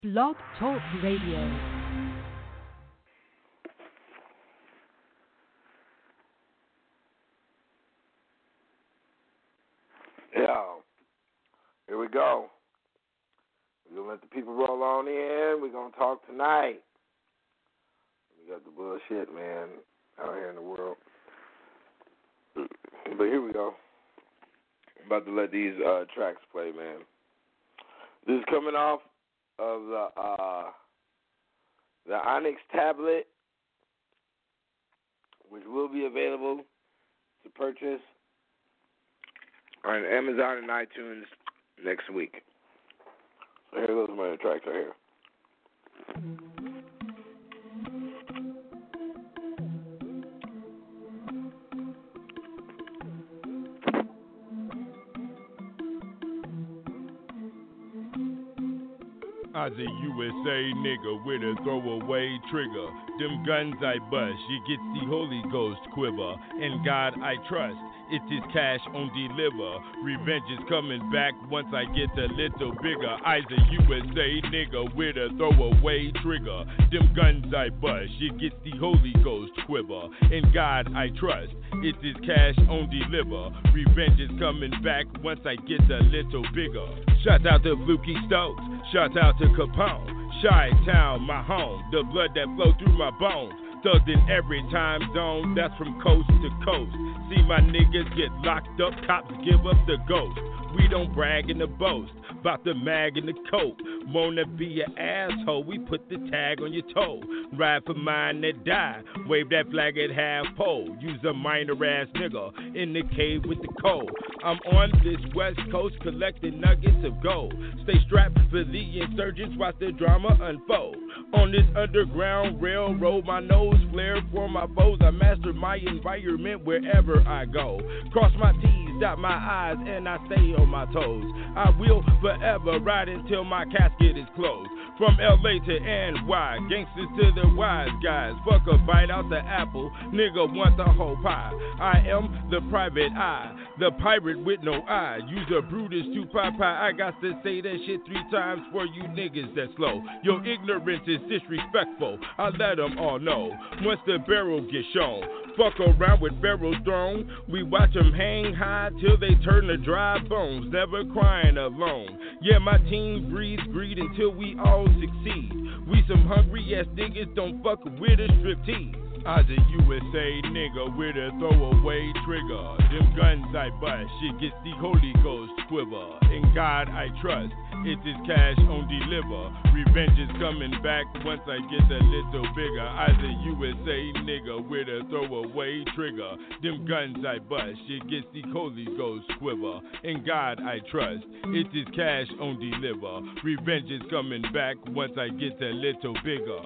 Blog Talk Radio. Yeah, here we go. We're going to let the people roll on in. We're going to talk tonight. We got the bullshit, man, out here in the world. But here we go. I'm about to let these tracks play, man. This is coming off of the Onyx tablet, which will be available to purchase on Amazon and iTunes next week. So here goes my tracks right here. I was a USA nigga with a throwaway trigger. Them guns I bust, you get the Holy Ghost quiver. In God I trust, it is cash on deliver. Revenge is coming back once I get a little bigger. I's a USA nigga with a throwaway trigger. Them guns I bust, you get the Holy Ghost quiver. In God I trust, it is cash on deliver. Revenge is coming back once I get a little bigger. Shout out to Fluky Stokes, shout out to Capone, Chi-Town, my home, the blood that flow through my bones. Thugged in every time zone, that's from coast to coast. See my niggas get locked up, cops give up the ghost. We don't brag in the boast, bout the mag and the coat. Wanna be an asshole, we put the tag on your toe. Ride for mine that die, wave that flag at half pole. Use a minor ass nigga in the cave with the cold. I'm on this west coast collecting nuggets of gold. Stay strapped for the insurgents, watch the drama unfold. On this underground railroad, my nose flared for my foes. I master my environment wherever I go. Cross my T's, dot my I's, and I stay on my toes. I will forever ride until my casket is closed. From LA to NY, gangsters to the wise guys. Fuck a bite out the apple, nigga want the whole pie. I am the private eye, the pirate with no eye. Use a Brutus to pie. I got to say that shit 3 times for you niggas that slow. Your ignorance is disrespectful, I let them all know. Once the barrel gets shown, fuck around with barrels thrown. We watch them hang high till they turn to dry bones. Never crying alone. Yeah, my team breeds greed until we all succeed. We some hungry ass niggas, don't fuck with a striptease. I was a USA nigga with a throwaway trigger. Them guns I bust, shit gets the Holy Ghost quiver. In God I trust, it is cash on deliver. Revenge is coming back once I get a little bigger. I was a USA nigga with a throwaway trigger. Them guns I bust, shit gets the Holy Ghost quiver. In God I trust, it is cash on deliver. Revenge is coming back once I get a little bigger.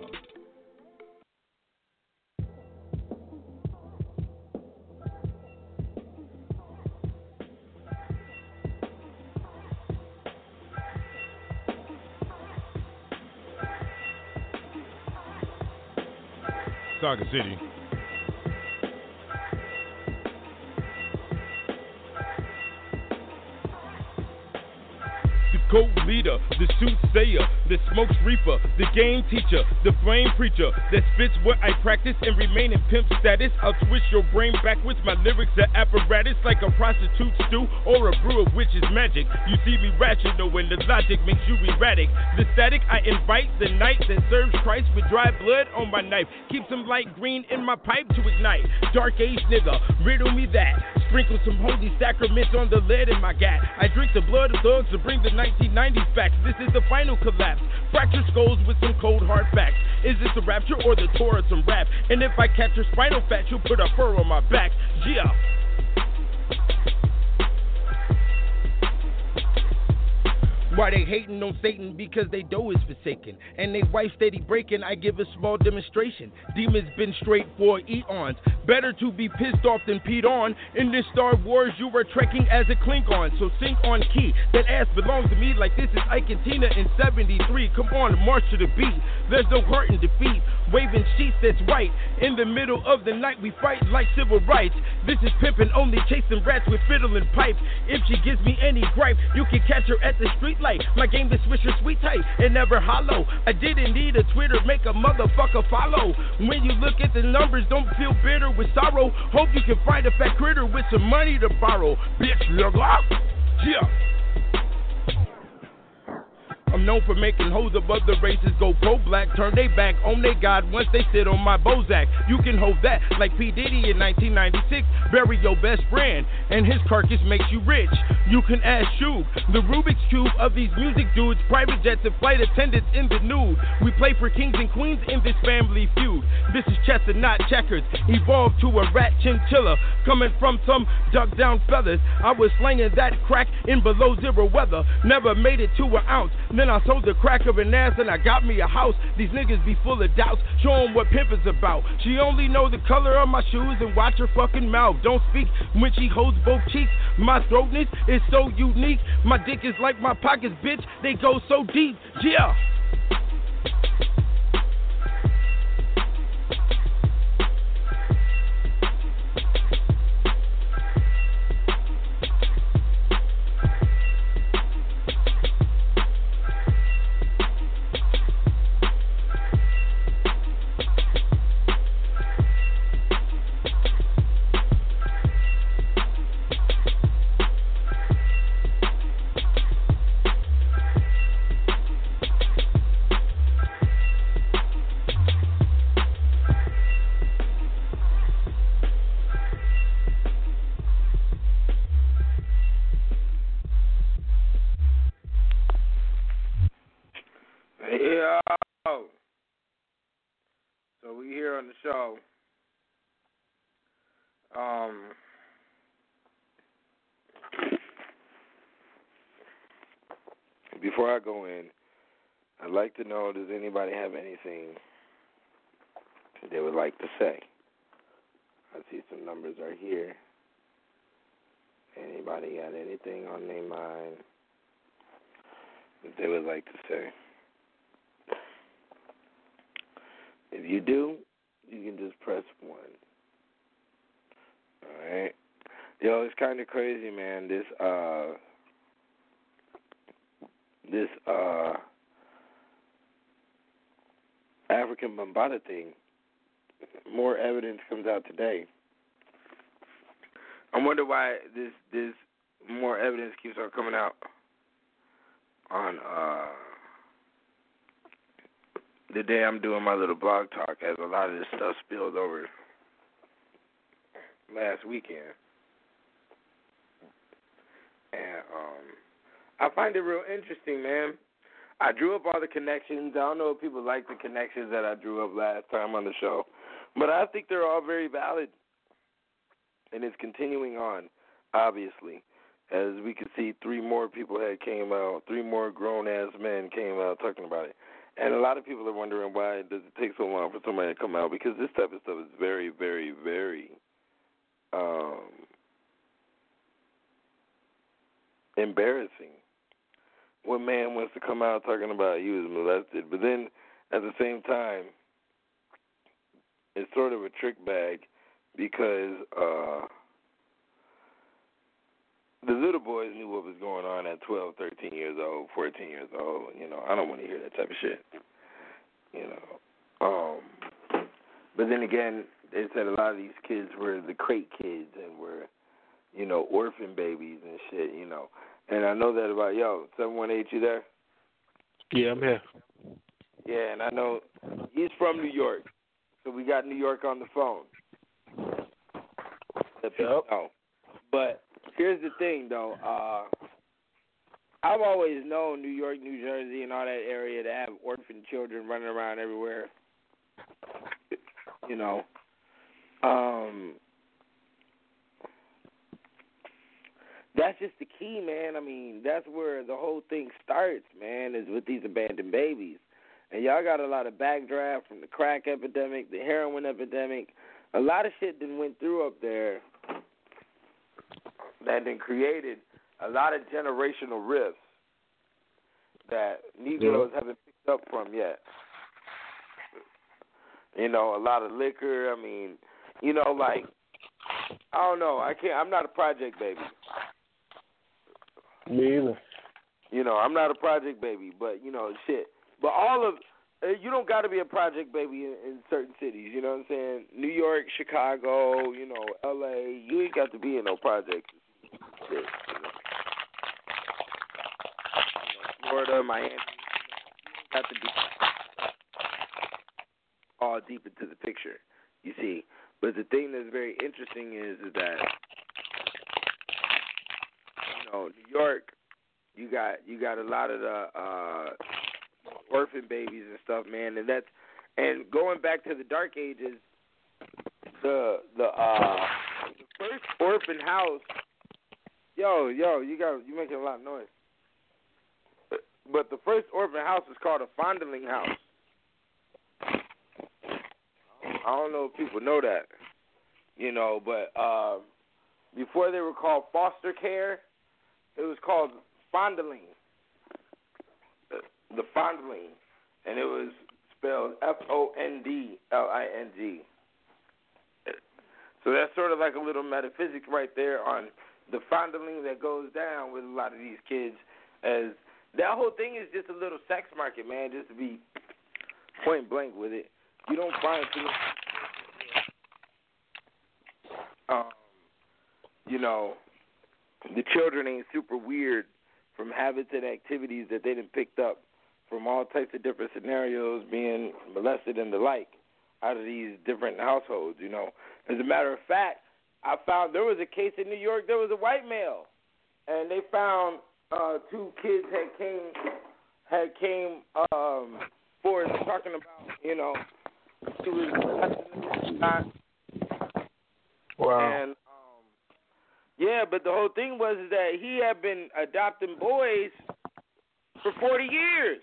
Saga City. The code leader, the soothsayer, the smoke reaper, the game teacher, the flame preacher that spits what I practice and remain in pimp status. I'll twist your brain backwards. My lyrics are apparatus like a prostitute stew or a brew of witch's magic. You see me rational when the logic makes you erratic. The static I invite, the night that serves Christ with dry blood on my knife. Keep some light green in my pipe to ignite. Dark age nigga, riddle me that. Sprinkle some holy sacraments on the lead in my gat. I drink the blood of thugs to bring the 1990s back. This is the final collapse. Fracture skulls with some cold hard facts. Is this a rapture or the tour of some rap? And if I catch your spinal fat, you'll put a fur on my back. Yeah. Why they hating on Satan? Because they dough is forsaken and they wife steady breaking. I give a small demonstration. Demons been straight for eons. Better to be pissed off than peed on. In this Star Wars you were trekking as a Klingon. So sink on key. That ass belongs to me like this is Ike and Tina in 73. Come on, march to the beat. There's no hurt in defeat. Waving sheets that's white. In the middle of the night we fight like civil rights. This is pimping only chasing rats with fiddle and pipes. If she gives me any gripe, you can catch her at the street like my game is Swisher Sweet tight and never hollow. I didn't need a Twitter, make a motherfucker follow. When you look at the numbers, don't feel bitter with sorrow. Hope you can find a fat critter with some money to borrow. Bitch, look up. Yeah. I'm known for making hoes of other races go pro-black, turn they back on they God once they sit on my Bozak. You can hold that like P. Diddy in 1996. Bury your best friend, and his carcass makes you rich. You can ask Shub, the Rubik's Cube of these music dudes. Private jets and flight attendants in the nude. We play for kings and queens in this family feud. This is chess and not checkers. Evolved to a rat chinchilla. Coming from some duck down feathers. I was slinging that crack in below zero weather. Never made it to an ounce. Then I sold the crack of an ass and I got me a house. These niggas be full of doubts. Show 'em what pimp is about. She only know the color of my shoes and watch her fucking mouth. Don't speak when she holds both cheeks. My throatness is so unique. My dick is like my pockets, bitch. They go so deep. Yeah. So we here on the show. Before I go in, I'd like to know, does anybody have anything they would like to say? I see some numbers right here. Anybody got anything on their mind that they would like to say? If you do, you can just press 1. Alright? Yo, it's kind of crazy, man. This African Bambaataa thing, more evidence comes out today. I wonder why this more evidence keeps on coming out on the day I'm doing my little blog talk, as a lot of this stuff spilled over last weekend. And I find it real interesting, man. I drew up all the connections. I don't know if people like the connections that I drew up last time on the show, but I think they're all very valid. And it's continuing on, obviously. As we could see, 3 more people had came out, 3 more grown-ass men came out talking about it. And a lot of people are wondering why does it take so long for somebody to come out, because this type of stuff is very, very, very embarrassing. What man wants to come out talking about he was molested? But then, at the same time, it's sort of a trick bag, because the little boys knew what was going on at 12, 13 years old, 14 years old. You know, I don't want to hear that type of shit. You know. But then again, they said a lot of these kids were the crate kids and were, you know, orphan babies and shit, you know. And I know that about, 718, you there? Yeah, I'm here. Yeah, and I know he's from New York, so we got New York on the phone. Yep. But here's the thing, though. I've always known New York, New Jersey, and all that area to have orphan children running around everywhere. You know. That's just the key, man. I mean, that's where the whole thing starts, man, is with these abandoned babies. And y'all got a lot of backdraft from the crack epidemic, the heroin epidemic. A lot of shit that went through up there that then created a lot of generational rifts that Negroes haven't picked up from yet. You know, a lot of liquor. I mean, you know, like, I don't know. I'm not a project baby. Me either. I'm not a project baby, but shit. But all of you don't got to be a project baby in certain cities. You know what I'm saying? New York, Chicago, L.A. You ain't got to be in no projects. Shit, Florida, Miami. You got to be all deep into the picture. You see, but the thing that's very interesting is that New York. You got a lot of the orphan babies and stuff, man, and going back to the Dark Ages, the first orphan house, you're making a lot of noise. But the first orphan house is called a fondling house. I don't know if people know that, but before they were called foster care, it was called fondling. The fondling. And it was spelled Fondling. So that's sort of like a little metaphysics right there on the fondling that goes down with a lot of these kids. As that whole thing is just a little sex market, man, just to be point blank with it. You don't find too the children ain't super weird from habits and activities that they done picked up from all types of different scenarios, being molested and the like, out of these different households, As a matter of fact, I found there was a case in New York, there was a white male, and they found two kids had came forward talking about, he was wow. And but the whole thing was that he had been adopting boys for 40 years.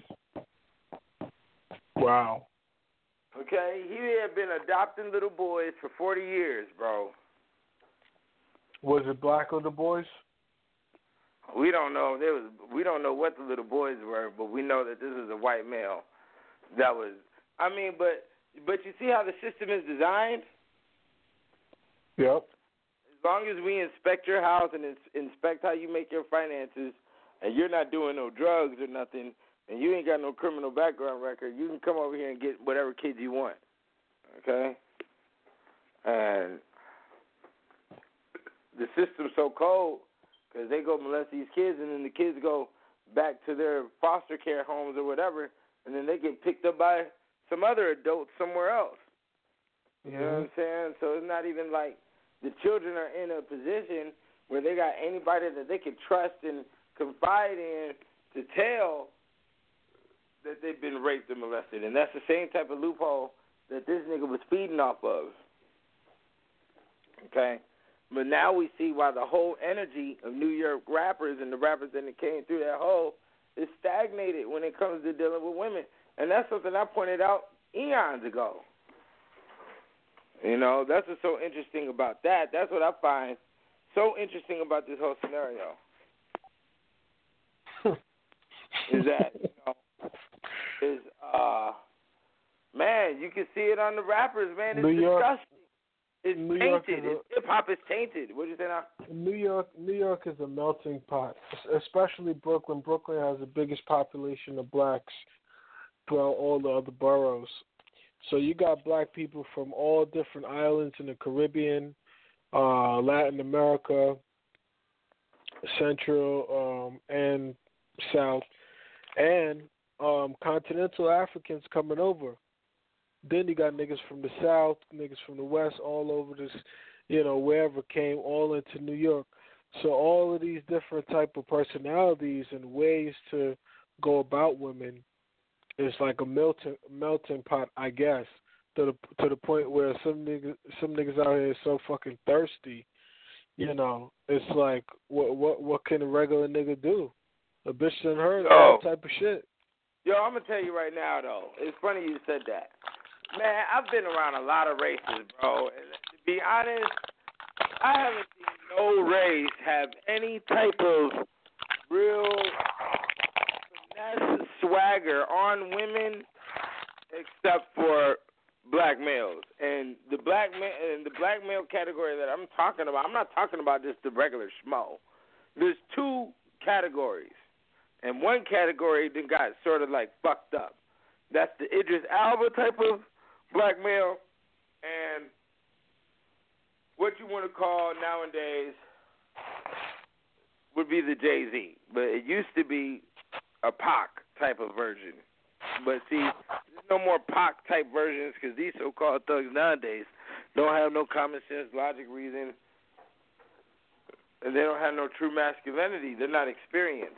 Wow. Okay, he had been adopting little boys for 40 years, bro. Was it black little boys? We don't know. We don't know what the little boys were, but we know that this is a white male. That was. I mean, but you see how the system is designed? Yep. As long as we inspect your house and inspect how you make your finances, and you're not doing no drugs or nothing, and you ain't got no criminal background record, you can come over here and get whatever kids you want. Okay? And the system's so cold because they go molest these kids, and then the kids go back to their foster care homes or whatever, and then they get picked up by some other adults somewhere else. You know what I'm saying? So it's not even like the children are in a position where they got anybody that they can trust and confide in to tell that they've been raped and molested. And that's the same type of loophole that this nigga was feeding off of. Okay? But now we see why the whole energy of New York rappers and the rappers that came through that hole is stagnated when it comes to dealing with women. And that's something I pointed out eons ago. That's what's so interesting about that. That's what I find so interesting about this whole scenario. Is that, man, you can see it on the rappers, man. It's disgusting. It's tainted. Hip-hop is tainted. What do you say now? New York is a melting pot, especially Brooklyn. Brooklyn has the biggest population of blacks throughout all the other boroughs. So you got black people from all different islands in the Caribbean, Latin America, Central, and South, and continental Africans coming over. Then you got niggas from the South, niggas from the West, all over this, wherever came all into New York. So all of these different type of personalities and ways to go about women is like a melting pot, I guess, to the point where some niggas out here is so fucking thirsty, it's like what can a regular nigga do? A bitch done heard all type of shit. Yo, I'm gonna tell you right now though, it's funny you said that. Man, I've been around a lot of races, bro. And to be honest, I haven't seen no race have any type of real finesse swagger on women except for black males. And the black male category that I'm talking about, I'm not talking about just the regular schmo. There's two categories. And one category then got sort of like fucked up. That's the Idris Elba type of black male, and what you want to call nowadays would be the Jay-Z. But it used to be a Pac type of version. But see, there's no more Pac type versions because these so-called thugs nowadays don't have no common sense, logic, reason, and they don't have no true masculinity. They're not experienced.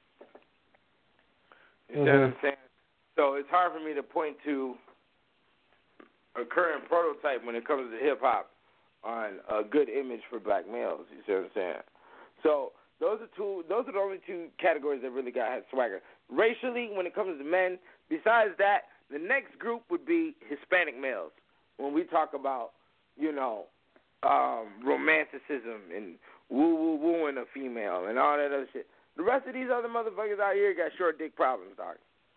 You see what I'm saying? So it's hard for me to point to a current prototype when it comes to hip-hop on a good image for black males. You see what I'm saying? So those are the only two categories that really had swagger. Racially, when it comes to men, besides that, the next group would be Hispanic males. When we talk about, romanticism and woo-woo-wooing a female and all that other shit. The rest of these other motherfuckers out here got short dick problems, dog.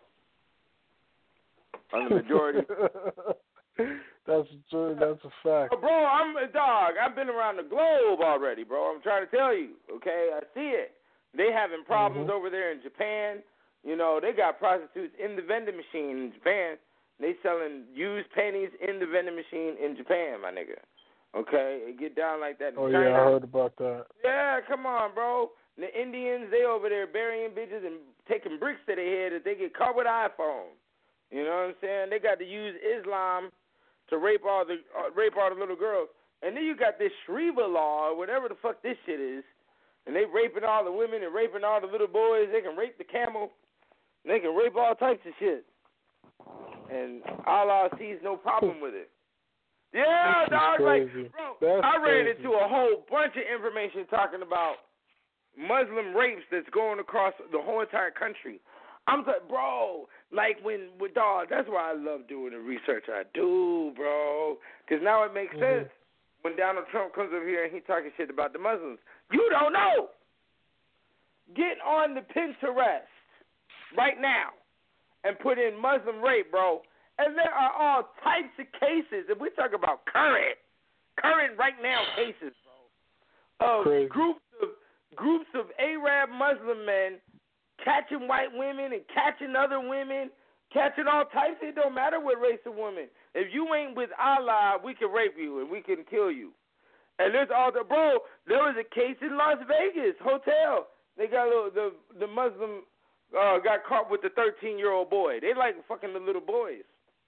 On the majority. That's true. That's a fact. Bro, I've been around the globe already, bro. I'm trying to tell you, okay? I see it. They having problems over there in Japan. They got prostitutes in the vending machine in Japan. They selling used panties in the vending machine in Japan, my nigga. Okay? It get down like that in China. Yeah, I heard about that. Yeah, come on, bro. The Indians, they over there burying bitches and taking bricks to their head if they get caught with an iPhone. You know what I'm saying? They got to use Islam to rape all the little girls. And then you got this Shriva law or whatever the fuck this shit is. And they raping all the women and raping all the little boys. They can rape the camel. They can rape all types of shit. And Allah sees no problem with it. Yeah, dog. Like, bro, I ran into a whole bunch of information talking about Muslim rapes that's going across the whole entire country. I'm like, bro, like dog, that's why I love doing the research I do, bro. Because now it makes sense when Donald Trump comes over here and he talking shit about the Muslims. You don't know. Get on the Pinterest right now and put in Muslim rape, bro. And there are all types of cases. If we talk about current right now cases, bro, of groups of Arab Muslim men catching white women and catching other women, catching all types. It don't matter what race of woman. If you ain't with Allah, we can rape you and we can kill you. And there's all the bro. There was a case in Las Vegas hotel. They got the Muslim got caught with the 13-year-old boy. They like fucking the little boys.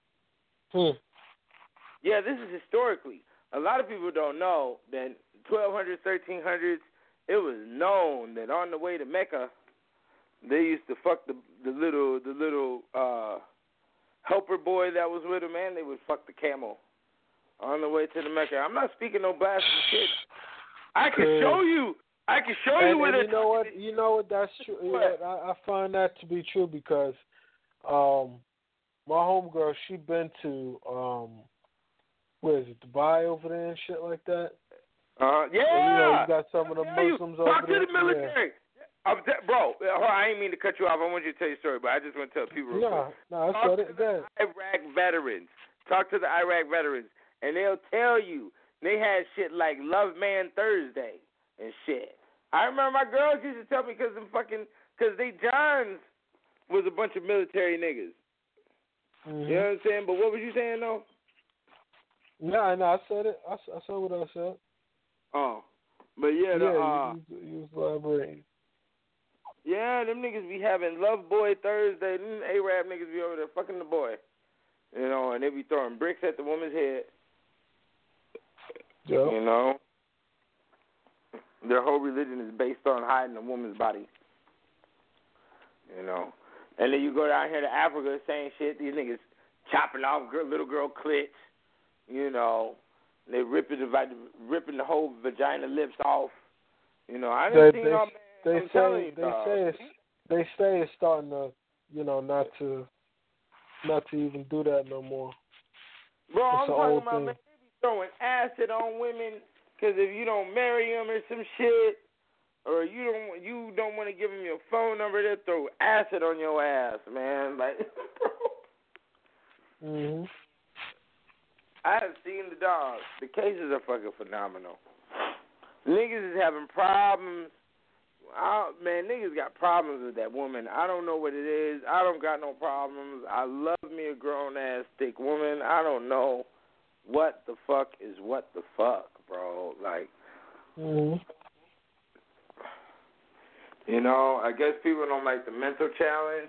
Yeah, this is historically. A lot of people don't know that 1200s, 1300s. It was known that on the way to Mecca, they used to fuck the little helper boy that was with him, and they would fuck the camel on the way to the Mecca. I'm not speaking no blasphemy shit. I can show you. I can show you with it. You know what? That's true. Yeah, I find that to be true because my homegirl, she been to where is it, Dubai over there and shit like that. Yeah. And, you got some of the Muslims over there. Talk to the military. Yeah. Bro, I ain't mean to cut you off. I want you to tell your story, but I just want to tell people real quick. No, I said it. Go ahead. Iraq veterans. Talk to the Iraq veterans, and they'll tell you they had shit like Love Man Thursday and shit. I remember my girls used to tell me because they Johns was a bunch of military niggas. You know what I'm saying? But what was you saying, though? No, I said it. I said what I said. Oh. But, yeah. You was elaborating. Yeah, them niggas be having Love Boy Thursday. Them Arab niggas be over there fucking the boy. You know, and they be throwing bricks at the woman's head. Yeah. You know? Their whole religion is based on hiding a woman's body. You know? And then you go down here to Africa, same shit. These niggas chopping off little girl clits. You know? They ripping the whole vagina lips off. You know, I didn't see all. They say it's starting to, not to even do that no more. Bro, I'm talking about, man, they be throwing acid on women because if you don't marry them or some shit, or you don't want to give them your phone number, they'll throw acid on your ass, man. Like, I have seen the dogs. The cases are fucking phenomenal. Niggas is having problems. man, niggas got problems with that woman. I don't know what it is. I don't got no problems. I love me a grown-ass, thick woman. I don't know what the fuck is what the fuck, bro. Like, you know, I guess people don't like the mental challenge.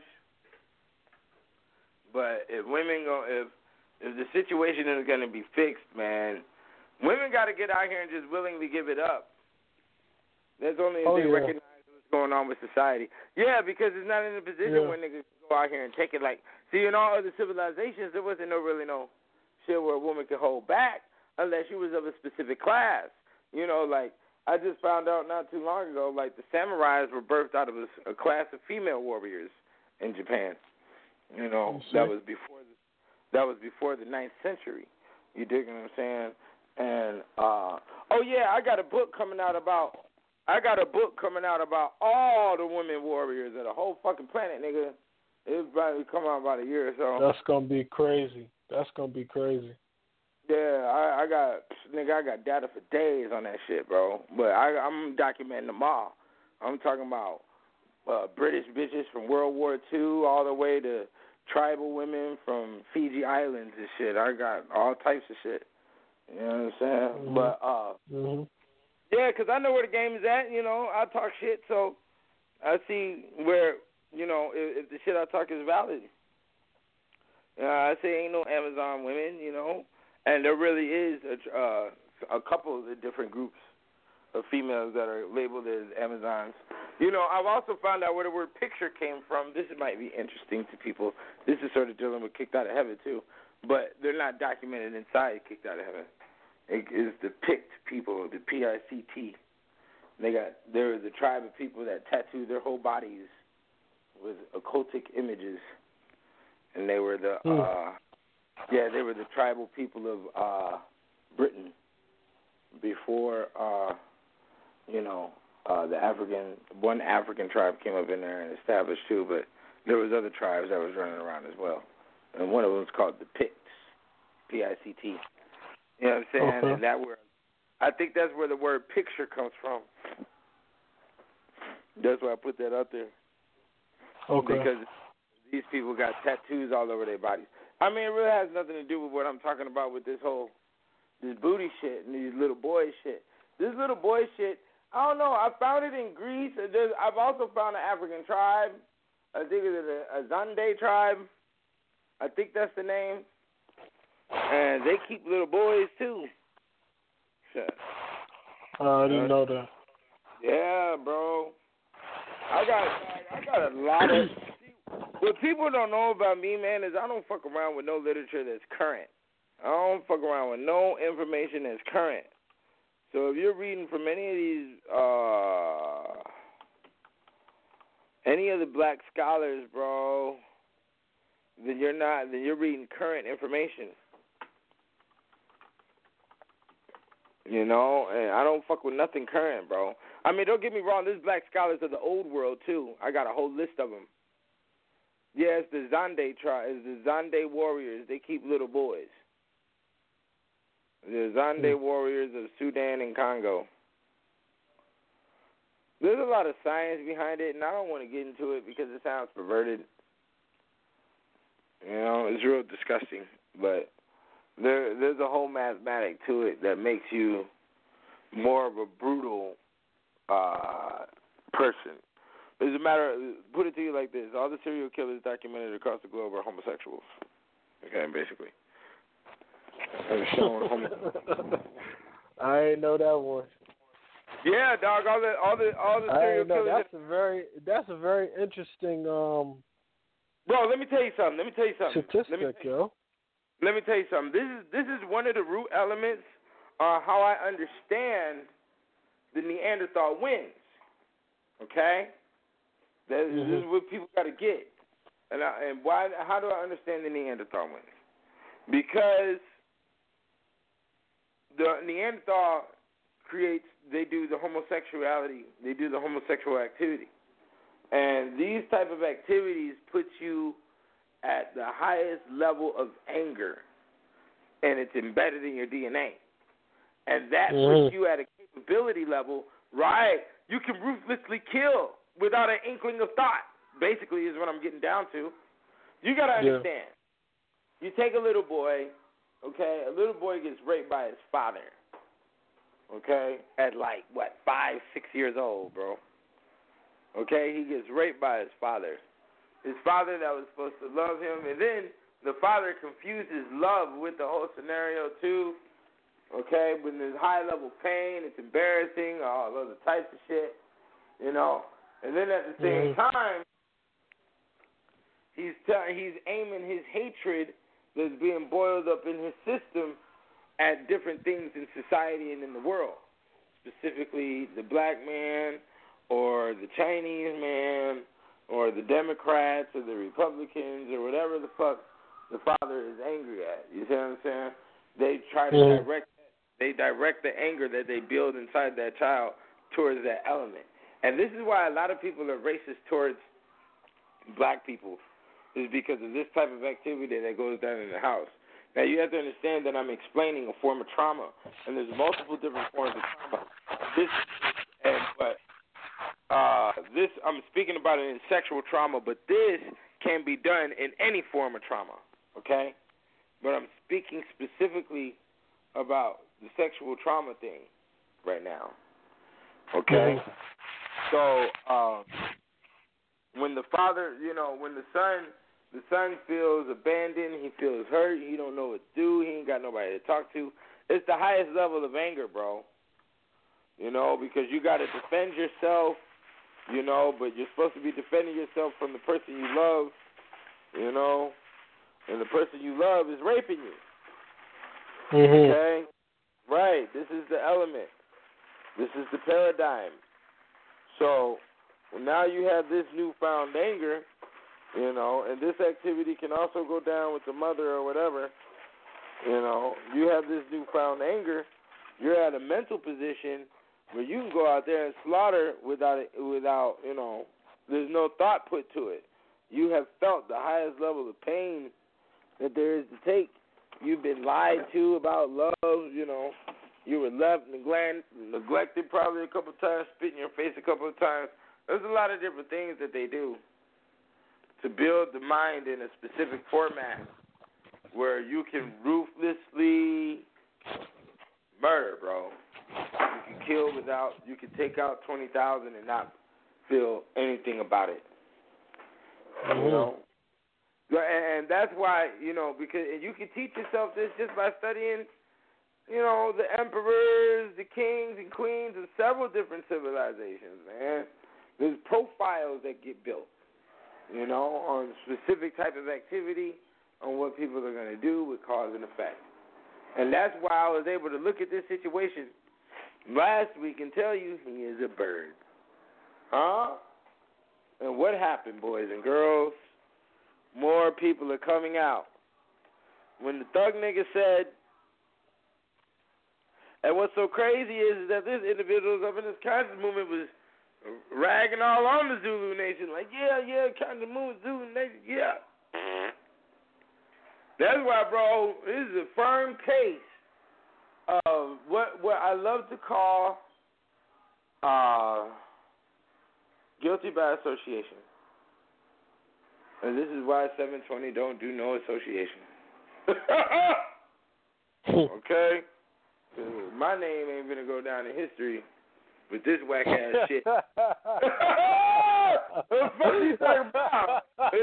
But if women if the situation is going to be fixed, man, women got to get out here and just willingly give it up. That's only if they recognize what's going on with society. Yeah, because it's not in a position where niggas can go out here and take it. Like, see, in all other civilizations, there wasn't really no shit where a woman could hold back unless she was of a specific class. You know, like, I just found out not too long ago, like, the samurais were birthed out of a class of female warriors in Japan. You know, that was before the 9th century. You dig what I'm saying? And I got a book coming out about all the women warriors of the whole fucking planet, nigga. It'll probably come out about a year or so. That's gonna be crazy. Yeah, I got data for days on that shit, bro. But I'm documenting them all. I'm talking about British bitches from World War II all the way to tribal women from Fiji Islands and shit. I got all types of shit. You know what I'm saying? But yeah, because I know where the game is at. You know, I talk shit, so I see where, you know, if the shit I talk is valid. I say ain't no Amazon women, you know, and there really is a couple of different groups of females that are labeled as Amazons. You know, I've also found out where the word picture came from. This might be interesting to people. This is sort of dealing with Kicked Out of Heaven, too. But they're not documented inside Kicked Out of Heaven. It is the Pict people, the P-I-C-T. There is a tribe of people that tattoo their whole bodies with occultic images. And they were the tribal people of Britain before, one African tribe came up in there and established too, but there was other tribes that was running around as well. And one of them was called the Picts, P-I-C-T. You know what I'm saying? Okay. And I think that's where the word picture comes from. That's why I put that out there. Okay. Because these people got tattoos all over their bodies. I mean, it really has nothing to do with what I'm talking about with this booty shit and these little boy shit. This little boy shit, I don't know. I found it in Greece. I've also found an African tribe. I think it's a Zande tribe. I think that's the name. And they keep little boys, too. Shit. I didn't know that. Yeah, bro. I got a lot of... What people don't know about me, man, is I don't fuck around with no literature that's current. I don't fuck around with no information that's current. So if you're reading from any of these, any of the black scholars, bro, then you're reading current information. You know, and I don't fuck with nothing current, bro. I mean, don't get me wrong, there's black scholars of the old world, too. I got a whole list of them. Yeah, it's the Zande tribe. It's the Zande warriors. They keep little boys. The Zande warriors of Sudan and Congo. There's a lot of science behind it, and I don't want to get into it because it sounds perverted. You know, it's real disgusting. But there's a whole mathematic to it that makes you more of a brutal person. As a matter of, put it to you like this, all the serial killers documented across the globe are homosexuals. Okay, basically. I ain't know that one. Yeah, dog, all the serial killers. That's a very interesting Bro, let me tell you something. Statistic, yo. Let me tell you something. This is one of the root elements how I understand the Neanderthal wins. Okay? This is what people got to get. And why? How do I understand the Neanderthal wins? Because the Neanderthal they do the homosexual activity. And these type of activities put you at the highest level of anger, and it's embedded in your DNA. And that puts you at a capability level, right, you can ruthlessly kill without an inkling of thought, basically, is what I'm getting down to. You got to understand. You take a little boy, okay? A little boy gets raped by his father, okay? At like, 5, 6 years old, bro. Okay? He gets raped by his father. His father that was supposed to love him, and then the father confuses love with the whole scenario, too. Okay? When there's high-level pain, it's embarrassing, all other types of shit, you know? And then at the same time, he's aiming his hatred that's being boiled up in his system at different things in society and in the world, specifically the black man or the Chinese man or the Democrats or the Republicans or whatever the fuck the father is angry at. You see what I'm saying? They try to direct the anger that they build inside that child towards that element. And this is why a lot of people are racist towards black people, is because of this type of activity that goes down in the house. Now, you have to understand that I'm explaining a form of trauma, and there's multiple different forms of trauma. This I'm speaking about it in sexual trauma, but this can be done in any form of trauma, okay? But I'm speaking specifically about the sexual trauma thing right now, okay? So when the father, when the son feels abandoned, he feels hurt, he don't know what to do, he ain't got nobody to talk to. It's the highest level of anger, bro. Because you got to defend yourself, but you're supposed to be defending yourself from the person you love, and the person you love is raping you. Okay? Right. This is the element. This is the paradigm. So now you have this newfound anger, and this activity can also go down with the mother or whatever. You have this newfound anger. You're at a mental position where you can go out there and slaughter without there's no thought put to it. You have felt the highest level of pain that there is to take. You've been lied to about love, You were left, neglected probably a couple of times, spit in your face a couple of times. There's a lot of different things that they do to build the mind in a specific format where you can ruthlessly murder, bro. You can take out 20,000 and not feel anything about it. And that's why, because you can teach yourself this just by studying, the emperors, the kings and queens of several different civilizations, man. There's profiles that get built, on specific type of activity, on what people are going to do with cause and effect. And that's why I was able to look at this situation last week and tell you he is a bird. Huh? And what happened, boys and girls? More people are coming out. When the thug nigga said, and what's so crazy is that this individual up in this conscious movement was ragging all on the Zulu Nation, like, yeah, conscious movement, Zulu Nation, yeah. That's why, bro, this is a firm case of what I love to call guilty by association. And this is why 720 don't do no association. Okay? My name ain't gonna go down in history with this whack ass shit. What the fuck are you talking about?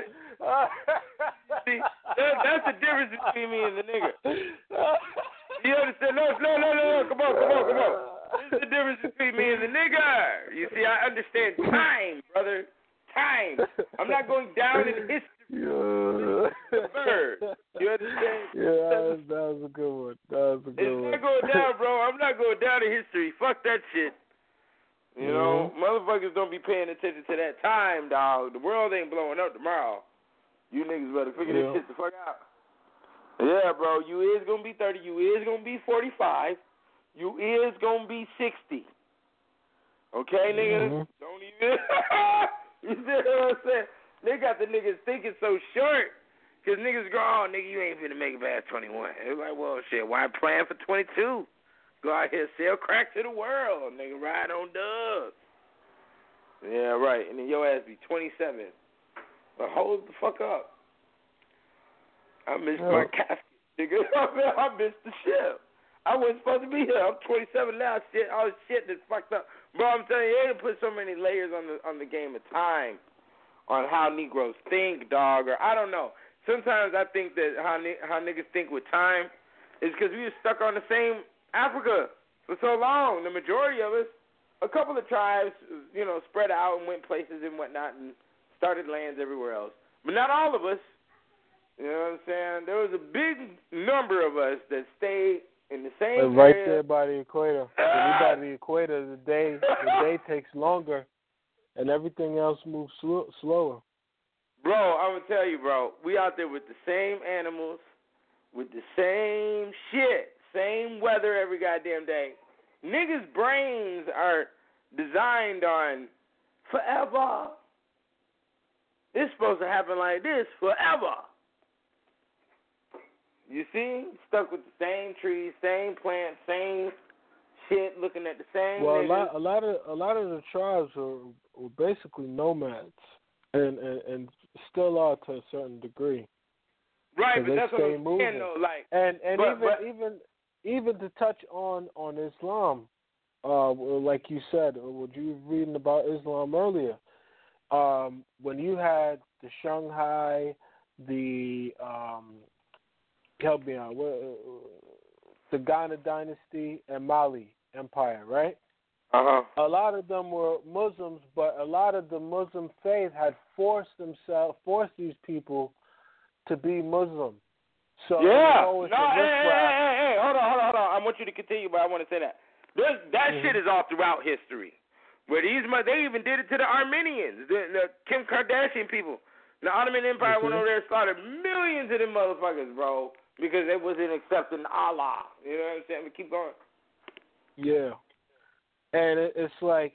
See, that's the difference between me and the nigga. You understand? No, come on. This is the difference between me and the nigga. You see, I understand time, brother. Time. I'm not going down in history. The bird. You understand? Yeah, that was a good one. It's not going down, bro. I'm not going down in history. Fuck that shit. Motherfuckers don't be paying attention to that time, dog. The world ain't blowing up tomorrow. You niggas better figure this shit the fuck out. Yeah, bro. You is going to be 30. You is going to be 45. You is going to be 60. Okay, niggas? Don't even... You see what I'm saying? They got the niggas thinking so short because niggas go, oh, nigga, you ain't finna make it past 21. It's like, well, shit, why plan for 22? Go out here, sell crack to the world, nigga, ride on dubs. Yeah, right. And then your ass be 27. But hold the fuck up. I missed my casket, nigga. I missed the ship. I wasn't supposed to be here. I'm 27 now. Shit, all this shit that's fucked up. Bro, I'm telling you, they put so many layers on the game of time, on how Negroes think, dog, or I don't know. Sometimes I think that how niggas think with time is because we were stuck on the same Africa for so long. The majority of us, a couple of tribes, spread out and went places and whatnot and started lands everywhere else. But not all of us. You know what I'm saying? There was a big number of us that stayed in the same right area. there by the equator. By the equator, the day takes longer, and everything else moves slower. Bro, I'm gonna tell you, bro. We out there with the same animals, with the same shit, same weather every goddamn day. Niggas' brains are designed on forever. It's supposed to happen like this forever. You see? Stuck with the same trees, same plants, same shit, looking at the same niggas. A lot of the tribes were basically nomads, and still are to a certain degree. Right, but that's what I'm moving. saying, though. Like, even to touch on Islam, like you said, what you were reading about Islam earlier, when you had the Shanghai, the help me out, the Ghana dynasty and Mali Empire, right? Uh-huh. A lot of them were Muslims, but a lot of the Muslim faith had forced these people to be Muslim. So yeah. Hey, hold on. I want you to continue, but I want to say that. That shit is all throughout history. Where they even did it to the Armenians, the Kim Kardashian people. The Ottoman Empire went over there and slaughtered millions of them motherfuckers, bro, because they wasn't accepting Allah. You know what I'm saying? We keep going. Yeah. And it's like,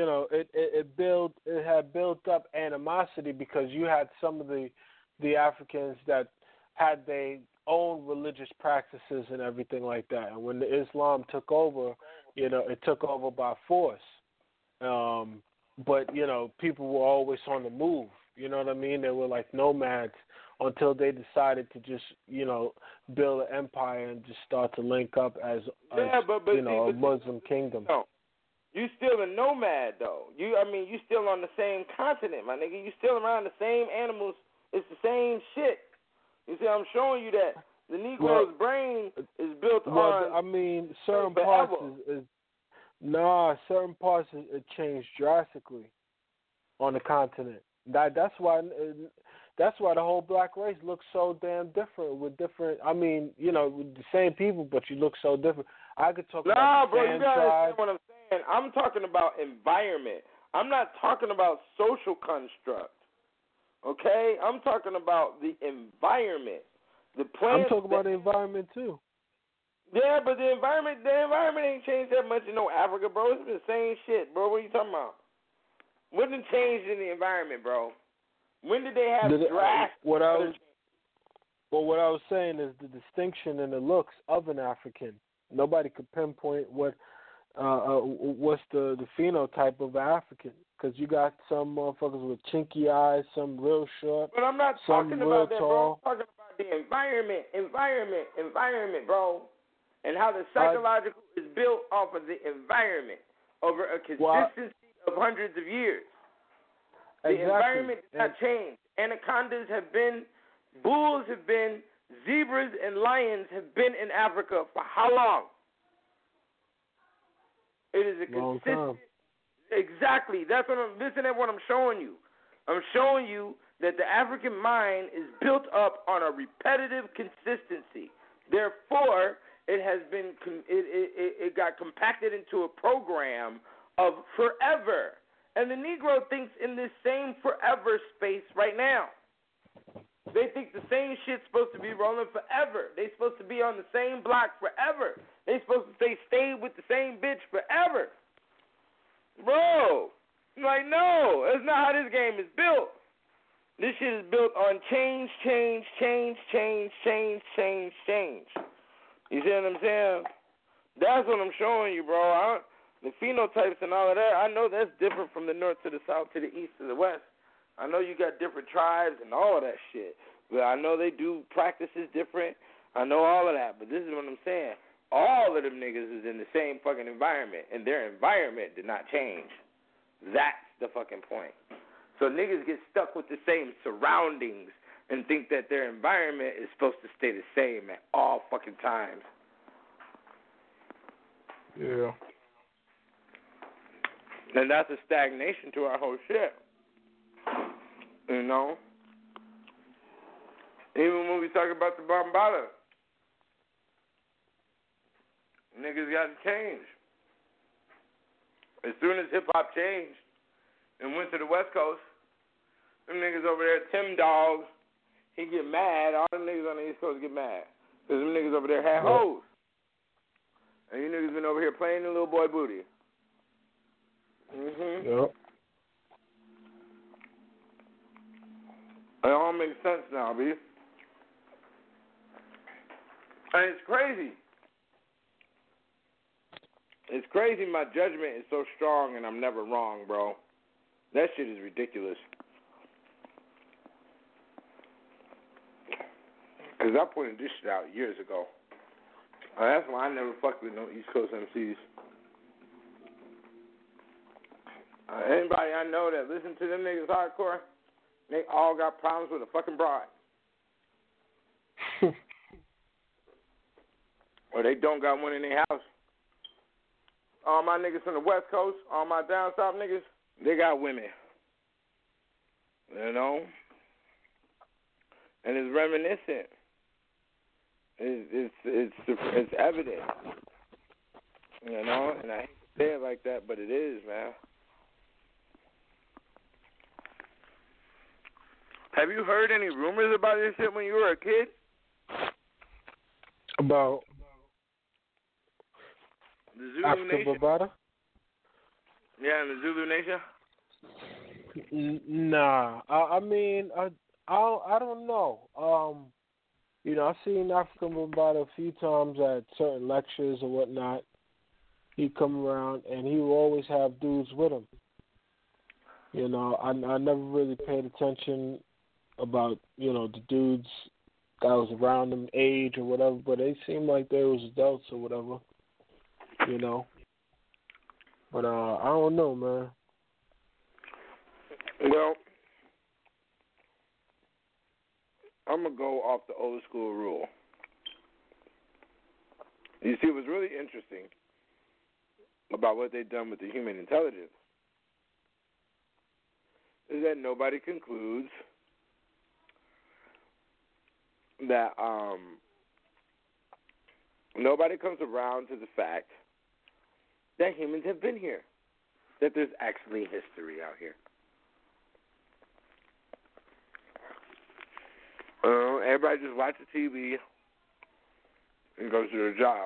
it had built up animosity because you had some of the Africans that had their own religious practices and everything like that. And when the Islam took over, it took over by force. But, people were always on the move. You know what I mean? They were like nomads until they decided to just, build an empire and just start to link up as a Muslim kingdom. No. You still a nomad, though. You still on the same continent, my nigga. You still around the same animals. It's the same shit. You see, I'm showing you that the Negro's brain is built on. Certain parts certain parts it changed drastically on the continent. That's why the whole black race looks so damn different with different. With the same people, but you look so different. I could talk about the San you gotta tribe. understand what I'm saying. I'm talking about environment. I'm not talking about social construct. Okay, I'm talking about the environment. The plants. I'm talking about the environment too. Yeah, but the environment ain't changed that much in Africa, bro. It's been the same shit, bro. What are you talking about? What done changed in the environment, bro? When did they have drastic? What I was saying is the distinction in the looks of an African. Nobody could pinpoint what's the phenotype of an African, because you got some motherfuckers with chinky eyes, some real short, but I'm not talking about that, tall. bro. I'm talking about the environment, bro, and how the psychological is built off of the environment over a consistency of hundreds of years. The environment does not change. Anacondas have been, bulls have been, zebras and lions have been in Africa for how long? It is a consistent. Exactly. Listen to what I'm showing you. I'm showing you that the African mind is built up on a repetitive consistency. Therefore, it has been it got compacted into a program of forever. And the Negro thinks in this same forever space right now. They think the same shit's supposed to be rolling forever. They supposed to be on the same block forever. They supposed to stay with the same bitch forever. Bro, like, no, that's not how this game is built. This shit is built on change. You see what I'm saying? That's what I'm showing you, bro. The phenotypes and all of that, I know that's different from the north to the south to the east to the west. I know you got different tribes and all of that shit. But I know they do practices different. I know all of that. But this is what I'm saying. All of them niggas is in the same fucking environment, and their environment did not change. That's the fucking point. So niggas get stuck with the same surroundings and think that their environment is supposed to stay the same at all fucking times. Yeah. And that's a stagnation to our whole shit. You know? Even when we talk about the Bambaataa, niggas got to change. As soon as hip-hop changed and went to the West Coast, them niggas over there, Tim Dog, he get mad. All them niggas on the East Coast get mad. Because them niggas over there had hoes. And you niggas been over here playing the little boy booty. Mm-hmm. Yep. It all makes sense now, B. And it's crazy. It's crazy my judgment is so strong and I'm never wrong, bro. That shit is ridiculous. Because I pointed this shit out years ago. That's why I never fucked with no East Coast MCs. Anybody I know that listen to them niggas hardcore, they all got problems with a fucking broad. Or they don't got one in their house. All my niggas from the West Coast, all my down south niggas, they got women. You know? And it's reminiscent. It's evident. You know? And I hate to say it like that, but it is, man. Have you heard any rumors about this shit when you were a kid? About the Zulu African Nation? Bambaataa? Yeah, in the Zulu Nation? Nah. I mean, I don't know. You know, I've seen African Bambaataa a few times at certain lectures or whatnot. He'd come around and he would always have dudes with him. You know, I never really paid attention about, you know, the dudes that was around them age or whatever, but they seemed like they was adults or whatever, you know. But I don't know, man. Well, I'm going to go off the old school rule. You see, what's really interesting about what they've done with the human intelligence is that nobody concludes that nobody comes around to the fact that humans have been here, that there's actually history out here. Everybody just watches TV and goes to their job.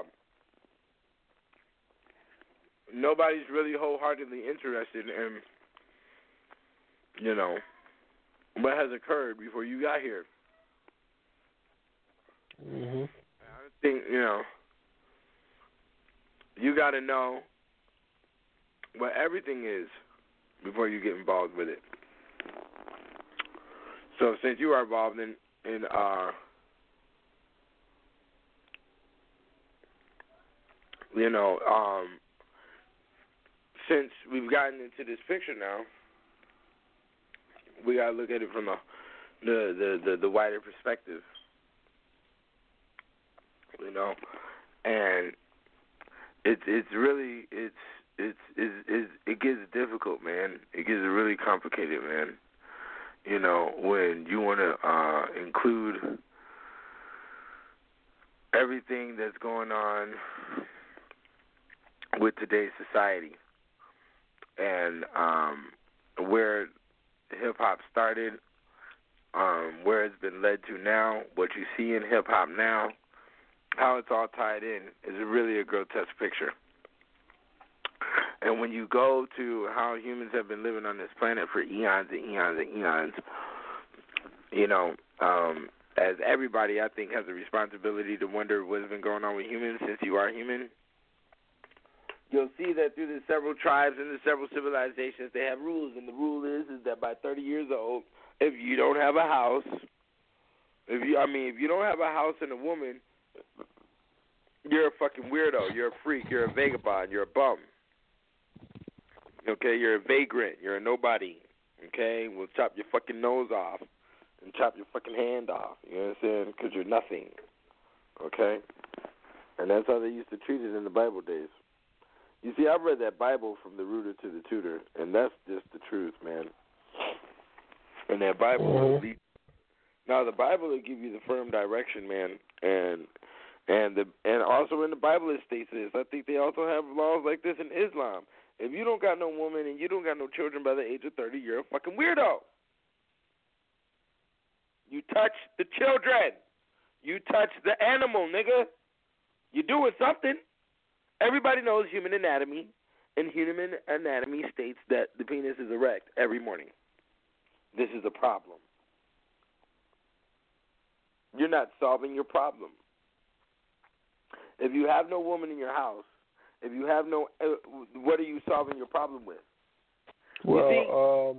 Nobody's really wholeheartedly interested in, you know, what has occurred before you got here. Mm-hmm. I think, you know, you got to know what everything is before you get involved with it. So since you are involved in you know, since we've gotten into this picture now, we gotta look at it from the wider perspective. You know, and it gets difficult, man. It gets really complicated, man. You know, when you want to include everything that's going on with today's society and where hip-hop started, where it's been led to now, what you see in hip-hop now, how it's all tied in is really a grotesque picture. And when you go to how humans have been living on this planet for eons and eons and eons, you know, as everybody, I think, has a responsibility to wonder what's been going on with humans since you are human. you'll see that through the several tribes and the several civilizations, they have rules, and the rule is that by 30 years old, if you don't have a house, if you don't have a house and a woman, you're a fucking weirdo. You're a freak. You're a vagabond. You're a bum. Okay, you're a vagrant. You're a nobody. Okay, we'll chop your fucking nose off and chop your fucking hand off. You understand? Because you're nothing. Okay, and that's how they used to treat it in the Bible days. You see, I've read that Bible from the rooter to the tutor, and that's just the truth, man. And that Bible, now the Bible will give you the firm direction, man, and also in the Bible it states this. I think they also have laws like this in Islam. If you don't got no woman and you don't got no children by the age of 30, you're a fucking weirdo. You touch the children. You touch the animal, nigga. You're doing something. Everybody knows human anatomy, and human anatomy states that the penis is erect every morning. This is a problem. You're not solving your problem. If you have no woman in your house, if you have no, what are you solving your problem with? Well,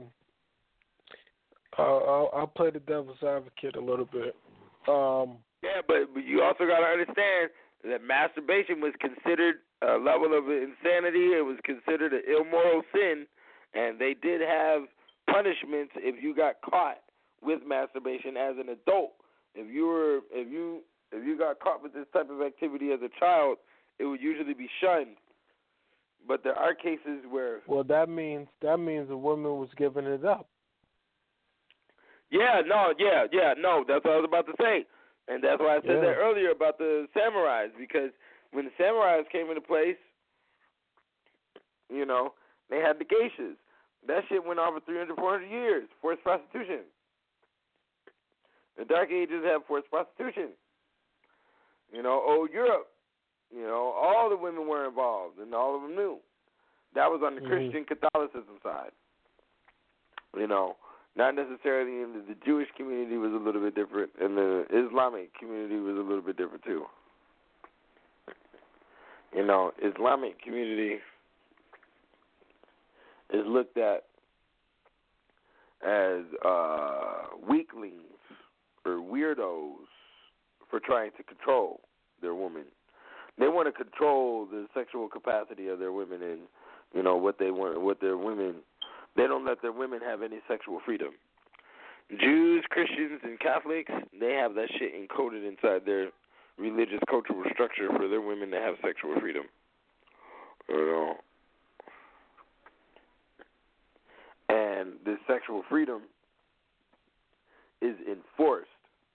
I'll play the devil's advocate a little bit. Yeah, but you also got to understand that masturbation was considered a level of insanity. It was considered an immoral sin, and they did have punishments if you got caught with masturbation as an adult. If you got caught with this type of activity as a child, it would usually be shunned. But there are cases where that means the woman was giving it up. No, that's what I was about to say. And that's why I said that earlier about the samurais, because when the samurais came into place, you know, they had the geishas. That shit went on for 300, 400 years, forced prostitution. The Dark Ages have forced prostitution. You know, old Europe, you know, all the women were involved, and all of them knew. That was on the Christian Catholicism side. You know, not necessarily in the Jewish community was a little bit different, and the Islamic community was a little bit different too. You know, Islamic community is looked at as weaklings or weirdos for trying to control their women. They want to control the sexual capacity of their women and, you know, what they want, what their women. They don't let their women have any sexual freedom. Jews, Christians, and Catholics, they have that shit encoded inside their religious cultural structure for their women to have sexual freedom. You know. And this sexual freedom is enforced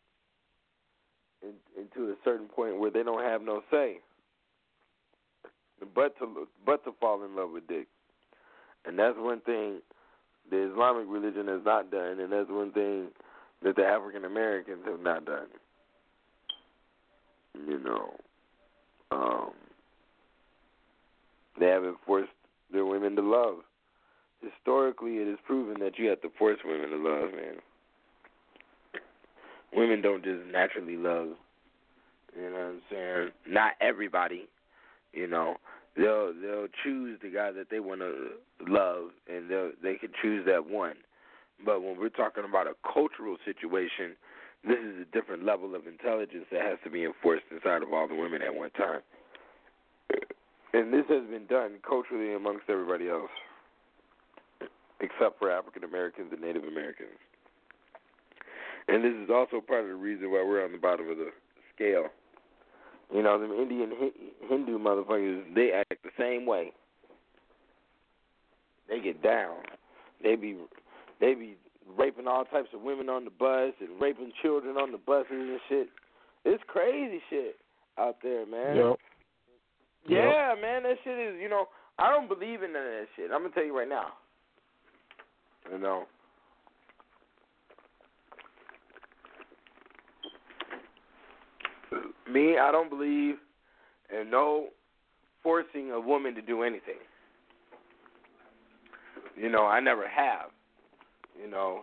into a certain point where they don't have no say but to fall in love with dick. And that's one thing the Islamic religion has not done, and that's one thing that the African Americans have not done. You know, they haven't forced their women to love. Historically, it is proven that you have to force women to love, man. Women don't just naturally love. You know what I'm saying? Not everybody, you know. They'll choose the guy that they want to love, and they can choose that one. But when we're talking about a cultural situation, this is a different level of intelligence that has to be enforced inside of all the women at one time. And this has been done culturally amongst everybody else, except for African Americans and Native Americans. And this is also part of the reason why we're on the bottom of the scale. You know, them Indian Hindu motherfuckers, they act the same way. They get down. They be raping all types of women on the bus and raping children on the buses and shit. It's crazy shit out there, man. Yep. Yeah, man, that shit is, you know, I don't believe in none of that shit. I'm going to tell you right now. You know. Me, I don't believe in no forcing a woman to do anything. You know, I never have. You know.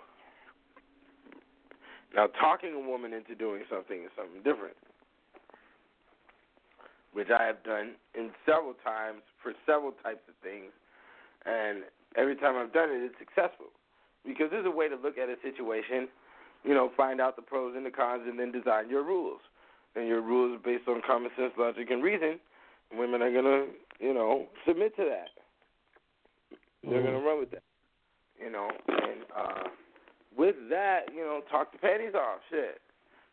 Now, talking a woman into doing something is something different. which I have done in several times for several types of things, and every time I've done it, it's successful. Because there's a way to look at a situation, find out the pros and the cons, and then design your rules. And your rules are based on common sense, logic, and reason. Women are going to, submit to that. They're going to run with that. And with that, talk the panties off. Shit.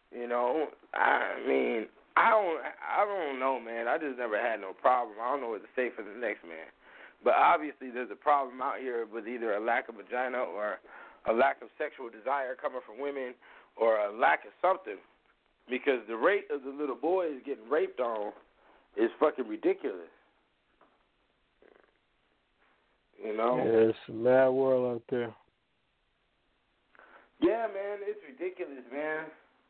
I mean, I don't know, man. I just never had no problem. I don't know what to say for the next man. But obviously there's a problem out here with either a lack of vagina or a lack of sexual desire coming from women or a lack of something. Because the rate of the little boys getting raped on is fucking ridiculous. Yeah, it's a mad world out there. Yeah, man, it's ridiculous, man.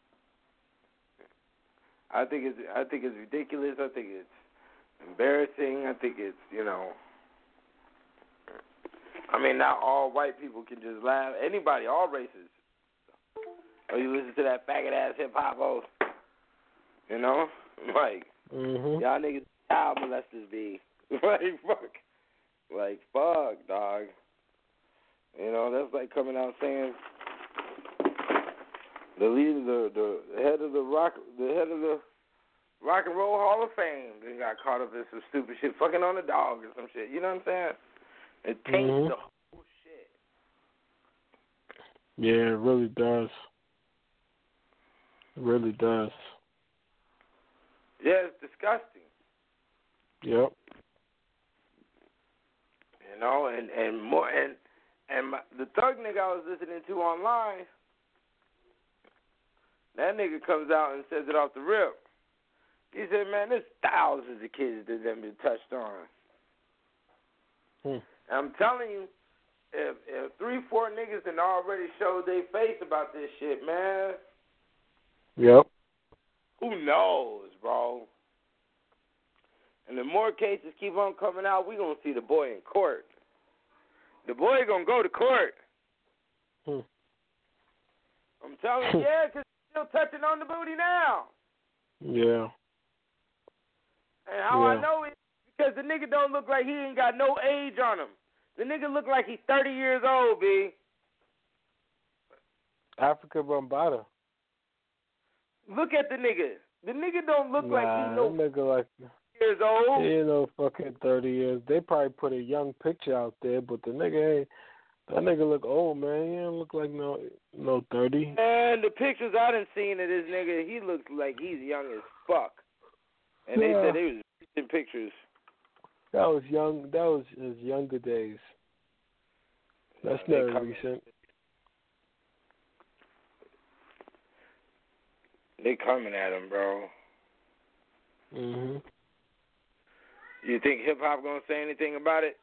I think it's ridiculous. I think it's embarrassing. I think it's, I mean, not all white people can just laugh. Anybody, all races. Or you listen to that faggot-ass hip-hop host. Like, y'all niggas child molesters be. Like, fuck, dog. That's like coming out saying the leader, the head of the Rock and Roll Hall of Fame, they got caught up in some stupid shit, fucking on a dog or some shit. You know what I'm saying? It taints the whole shit. Yeah, it really does. It really does. Yeah, it's disgusting. Yep. And more and the thug nigga I was listening to online, that nigga comes out and says it off the rip. He said, man, there's thousands of kids that have been touched on. I'm telling you, if 3-4 niggas done already showed their face about this shit, man. Yep. Who knows, bro? And the more cases keep on coming out, we gonna see the boy in court. The boy gonna go to court. I'm telling you, yeah, because he's still touching on the booty now. Yeah. And how I know it, because the nigga don't look like he ain't got no age on him. The nigga look like he's 30 years old, B. Africa Bambaataa. Look at the nigga. The nigga don't look like he no nigga like years old. He ain't no fucking 30 years. They probably put a young picture out there, but the nigga ain't. That nigga look old, man. He don't look like no 30. And the pictures I done seen of this nigga, he looks like he's young as fuck. And they said they was recent pictures. That was young. That was his younger days. That's not recent. They coming at him, bro. You think hip hop gonna say anything about it?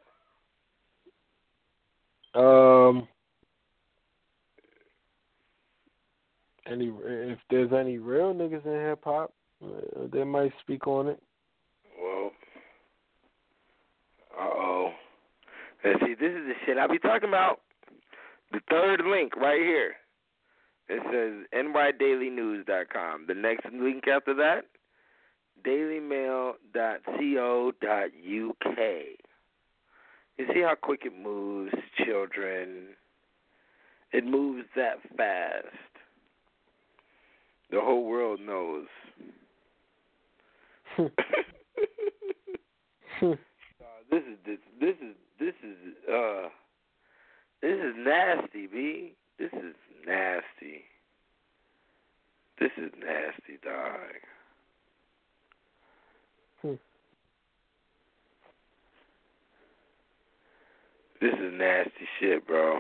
If there's any real niggas in hip hop, they might speak on it. Well, let's see. This is the shit I be talking about. The third link right here. It says nydailynews.com. The next link after that, dailymail.co.uk. You see how quick it moves, children? It moves that fast. The whole world knows. This is nasty, B. This is nasty. This is nasty, dog. This is nasty shit, bro.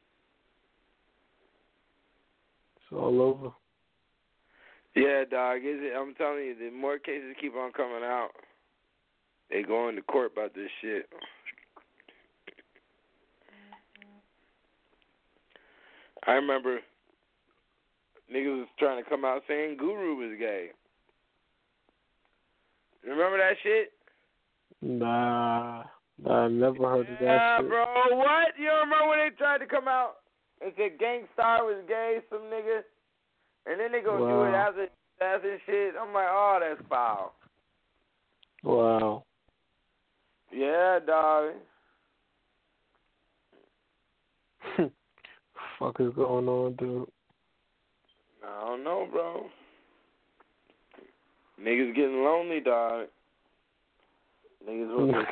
It's all over. Yeah, dog. I'm telling you, the more cases keep on coming out, they going to court about this shit. I remember niggas was trying to come out saying Guru was gay. Remember that shit? Nah, I never heard of that shit. Yeah, bro, what? You don't remember when they tried to come out and said Gangstar was gay, some niggas? And then they gonna do it as a shit. I'm like, oh, that's foul. Wow. Yeah, dog. Fuck is going on, dude? I don't know, bro. Niggas getting lonely, dog. Niggas want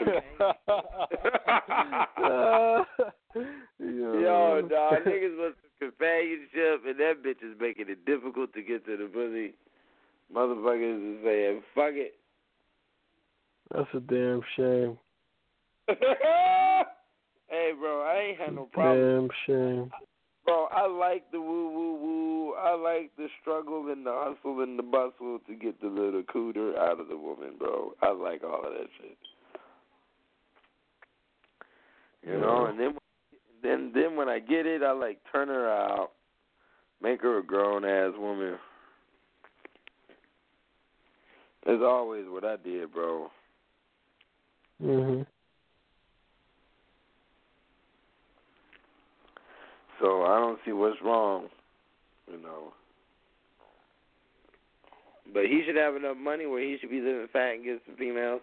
Yo, dog, niggas want some companionship, and that bitch is making it difficult to get to the pussy. Motherfuckers is saying, fuck it. That's a damn shame. Hey, bro, I ain't had no problem. Damn shame. Bro, I like the woo-woo-woo. I like the struggle and the hustle and the bustle to get the little cooter out of the woman, bro. I like all of that shit. You know, and then when I get it, I like turn her out, make her a grown-ass woman. That's always what I did, bro. Mhm. So I don't see what's wrong, you know. But he should have enough money where he should be living fat and get some females.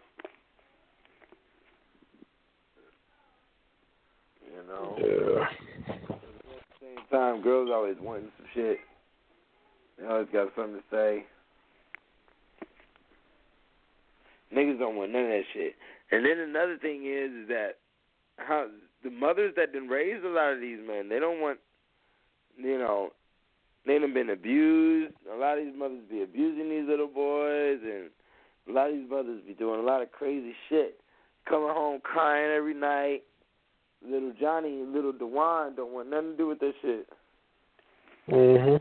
You know? Yeah. At the same time, girls always wanting some shit. They always got something to say. Niggas don't want none of that shit. And then another thing is that how the mothers that done raised a lot of these men, they don't want, you know, they done been abused. A lot of these mothers be abusing these little boys, and a lot of these mothers be doing a lot of crazy shit. Coming home crying every night. Little Johnny and little Dewan don't want nothing to do with that shit. Mhm.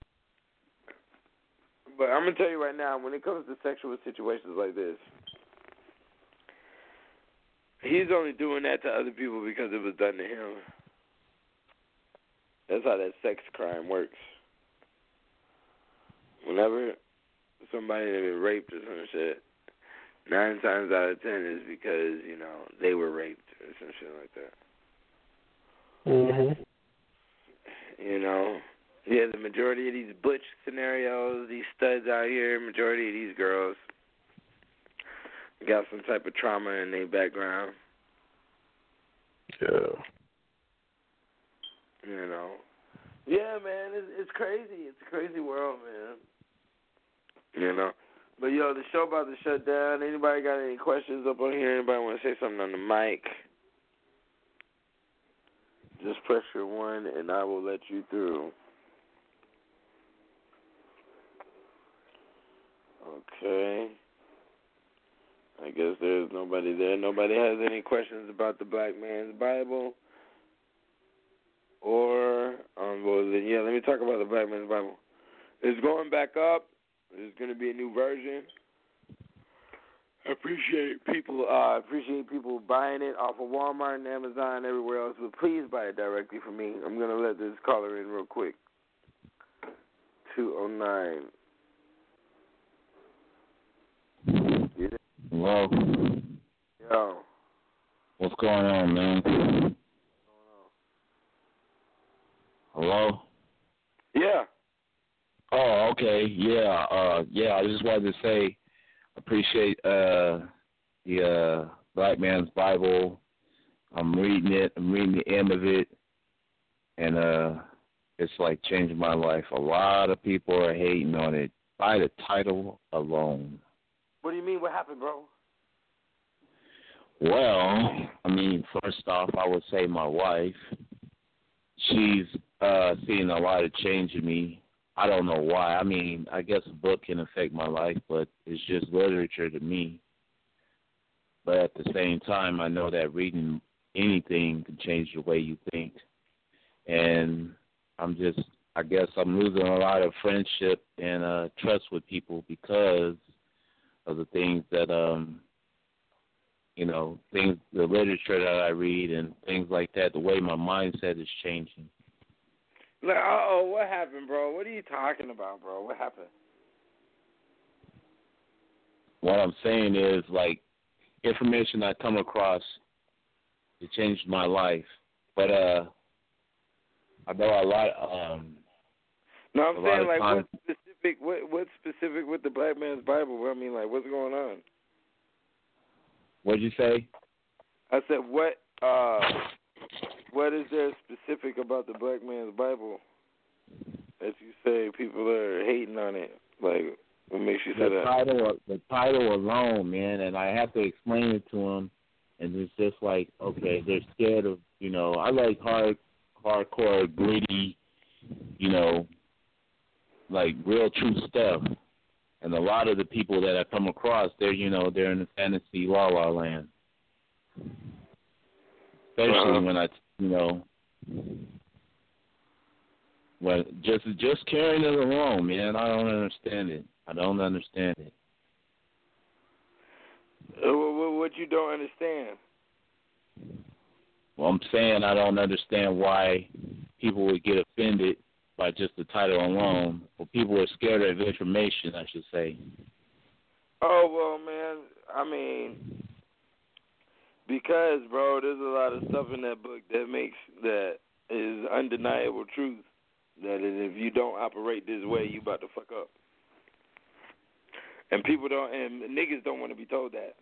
But I'm going to tell you right now, when it comes to sexual situations like this, he's only doing that to other people because it was done to him. That's how that sex crime works. Whenever somebody has been raped or some shit, 9 times out of 10 is because, you know, they were raped or some shit like that. Mhm. You know? Yeah, the majority of these butch scenarios, these studs out here, majority of these girls got some type of trauma in their background. Yeah. You know? Yeah, man, it's crazy. It's a crazy world, man. You know? But, yo, the show about to shut down. Anybody got any questions up on here? Anybody want to say something on the mic? Just press your 1, and I will let you through. Okay. I guess there's nobody there. Nobody has any questions about the Black Man's Bible? Or, well, then, yeah, let me talk about the Black Man's Bible. It's going back up. There's going to be a new version. I appreciate people buying it off of Walmart and Amazon and everywhere else, but please buy it directly from me. I'm going to let this caller in real quick. 209. Hello. Yo. What's going on, man? Hello? Yeah. Oh, okay. Yeah. I just wanted to say appreciate the Black Man's Bible. I'm reading it. I'm reading the end of it. And it's like changing my life. A lot of people are hating on it by the title alone. What do you mean? What happened, bro? Well, I mean, first off, I would say my wife. She's seen a lot of change in me. I don't know why. I mean, I guess a book can affect my life, but it's just literature to me. But at the same time, I know that reading anything can change the way you think. And I guess I'm losing a lot of friendship and trust with people because of the things that, the literature that I read and things like that, the way my mindset is changing. Like, what happened, bro? What are you talking about, bro? What happened? What I'm saying is, like, information I come across, it changed my life. But I know a lot. No, I'm saying, like, times, what's specific with the Black Man's Bible? I mean, like, what's going on? What'd you say? I said, what is there specific about the Black Man's Bible that you say people are hating on it? Like, what makes you say that? The title alone, man, and I have to explain it to them, and it's just like, okay, they're scared of, I like hardcore, gritty, like real true stuff. And a lot of the people that I come across, they're in the fantasy la la land. Especially when when just carrying it alone, man, I don't understand it. What you don't understand? Well, I'm saying I don't understand why people would get offended by just the title alone. Well, people are scared of information, I should say. Oh, well, man, I mean, because, bro, there's a lot of stuff in that book that is undeniable truth. That if you don't operate this way, you about to fuck up. And niggas don't want to be told that.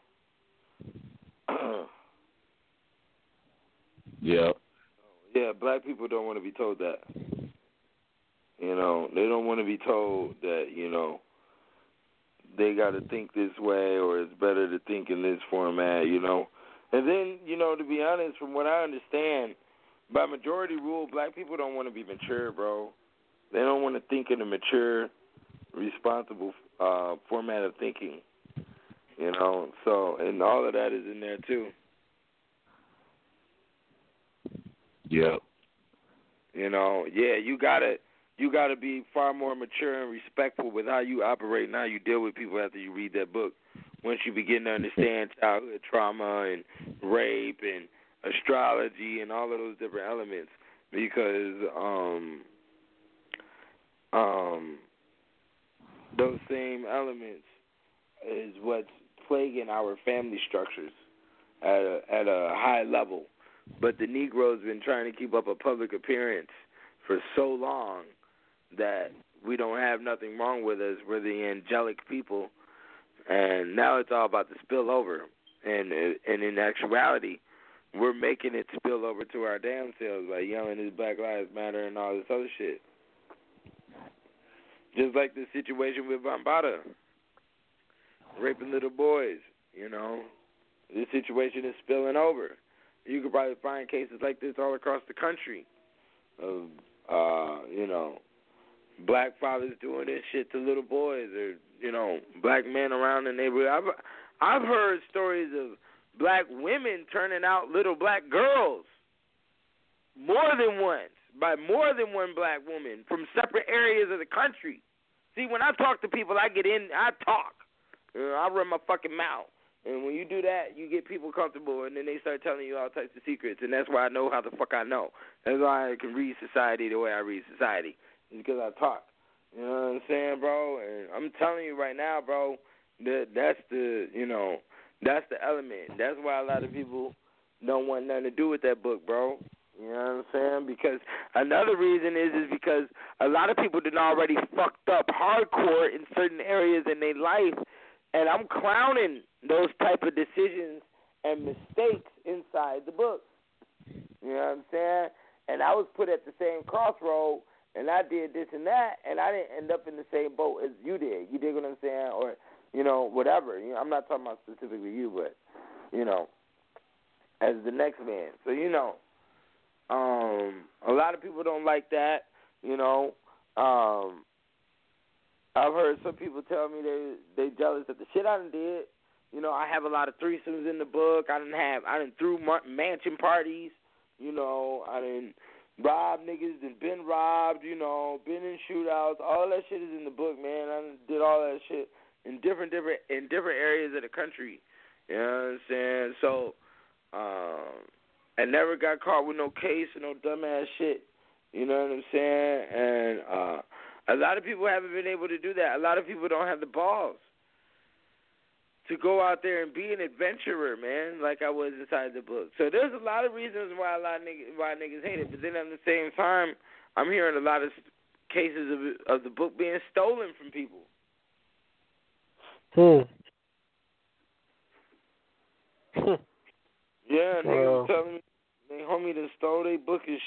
Yeah. Yeah, black people don't want to be told that. They don't want to be told that, they got to think this way or it's better to think in this format, And then, to be honest, from what I understand, by majority rule, black people don't want to be mature, bro. They don't want to think in a mature, responsible format of thinking, So, and all of that is in there, too. Yeah. You gotta be far more mature and respectful with how you operate and how you deal with people after you read that book. Once you begin to understand childhood trauma and rape and astrology and all of those different elements, because those same elements is what's plaguing our family structures at a high level. But the Negro's been trying to keep up a public appearance for so long that we don't have nothing wrong with us. We're the angelic people. And now it's all about to spill over. And in actuality, we're making it spill over to our damn selves by yelling this Black Lives Matter and all this other shit. Just like the situation with Bambaataa, raping little boys, This situation is spilling over. You could probably find cases like this all across the country of, black fathers doing this shit to little boys or, black men around the neighborhood. I've heard stories of black women turning out little black girls more than once by more than one black woman from separate areas of the country. See, when I talk to people, I talk. I run my fucking mouth. And when you do that, you get people comfortable, and then they start telling you all types of secrets, and that's why I know how the fuck I know. That's why I can read society the way I read society, is because I talk. You know what I'm saying, bro? And I'm telling you right now, bro, that's the element. That's why a lot of people don't want nothing to do with that book, bro. You know what I'm saying? Because another reason is because a lot of people done already fucked up hardcore in certain areas in their life, and I'm clowning those type of decisions and mistakes inside the book. You know what I'm saying? And I was put at the same crossroad, and I did this and that, and I didn't end up in the same boat as you did. You dig what I'm saying? Or, whatever. I'm not talking about specifically you, but, as the next man. So, a lot of people don't like that, I've heard some people tell me they jealous of the shit I done did. I have a lot of threesomes in the book. I done threw mansion parties. I done robbed niggas and been robbed. Been in shootouts. All that shit is in the book, man. I done did all that shit in different areas of the country. You know what I'm saying? So, I never got caught with no case or no dumbass shit. You know what I'm saying? And a lot of people haven't been able to do that. A lot of people don't have the balls to go out there and be an adventurer, man, like I was inside the book. So there's a lot of reasons why niggas hate it. But then at the same time, I'm hearing a lot of cases of the book being stolen from people.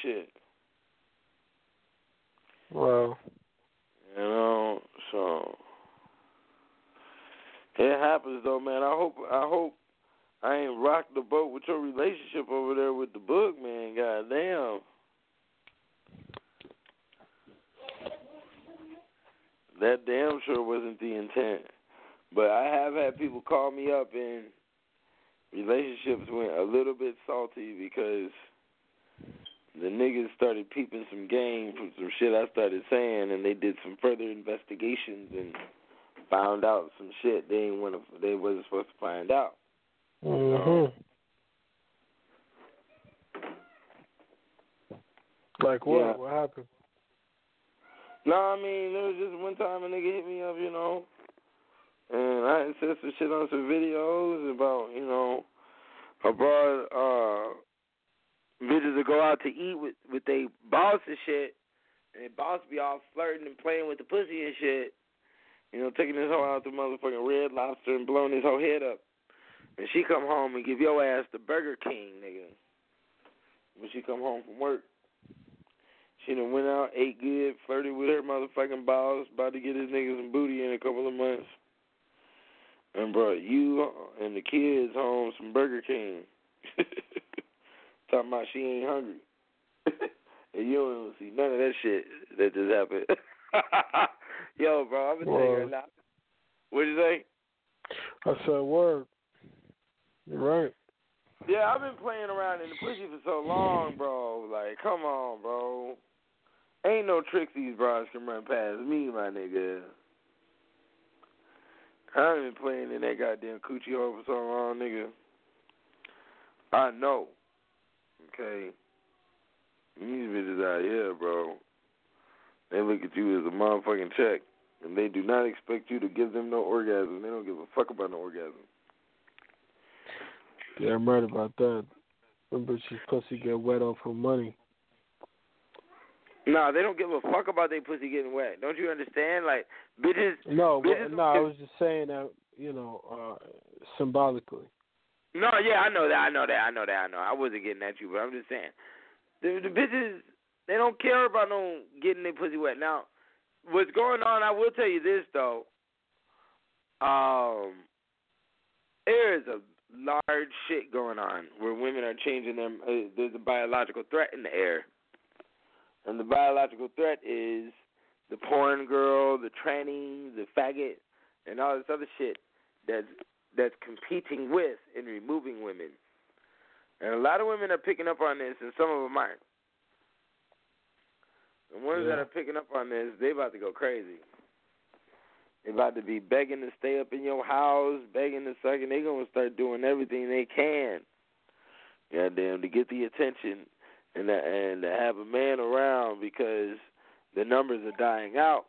shit. Wow. You know, so it happens though, man. I hope I ain't rocked the boat with your relationship over there with the book, man. Goddamn. That damn sure wasn't the intent. But I have had people call me up and relationships went a little bit salty because the niggas started peeping some game from some shit I started saying, and they did some further investigations and found out some shit they wasn't supposed to find out. Mhm. Like what? Yeah. What happened? No, I mean, there was just one time a nigga hit me up, you know, and I had said some shit on some videos about, you know, I brought bitches to go out to eat with they boss and shit, and they boss be all flirting and playing with the pussy and shit, you know, taking this hoe out to motherfucking Red Lobster and blowing his whole head up. And she come home and give your ass the Burger King, nigga. When she come home from work. She done went out, ate good, flirted with her motherfucking boss, about to get his niggas some booty in a couple of months. And brought you and the kids home some Burger King. Talking about she ain't hungry. And you don't even see none of that shit that just happened. Yo, bro, I'm going to tell you right now. What'd you say? I said, word. You're right. Yeah, I've been playing around in the pussy for so long, bro. Like, come on, bro. Ain't no tricks these bros can run past me, my nigga. I've been playing in that goddamn coochie hole for so long, nigga. I know. Okay? These bitches out here, bro, they look at you as a motherfucking check, and they do not expect you to give them no orgasm. They don't give a fuck about no orgasm. Yeah, I'm right about that. Them bitches pussy get wet off her money. No, they don't give a fuck about their pussy getting wet. Don't you understand? Like, bitches... No, bitches I was just saying that, you know, symbolically. No, yeah, I know that. I wasn't getting at you, but I'm just saying. The bitches, they don't care about no getting their pussy wet. Now, what's going on, I will tell you this, though. There is a large shit going on where women are changing them. There's a biological threat in the air. And the biological threat is the porn girl, the tranny, the faggot, and all this other shit that's competing with and removing women. And a lot of women are picking up on this, and some of them aren't. The ones that are picking up on this, they about to go crazy. They about to be begging to stay up in your house, begging to suck, and they going to start doing everything they can, goddamn, to get the attention and to have a man around because the numbers are dying out.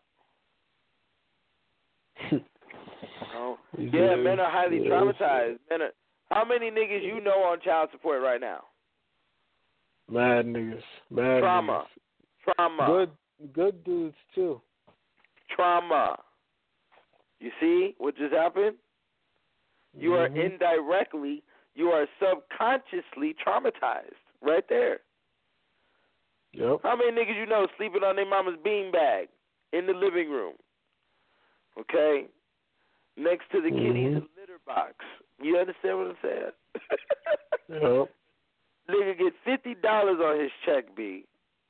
You know? Yeah, men are highly traumatized. How many niggas you know on child support right now? Mad niggas. Trauma. Good dudes, too. Trauma. You see what just happened? You are indirectly, you are subconsciously traumatized right there. Yep. How many niggas you know sleeping on their mama's beanbag in the living room? Okay? Next to the kitty's litter box. You understand what I'm saying? Yep. Nigga get $50 on his check, B.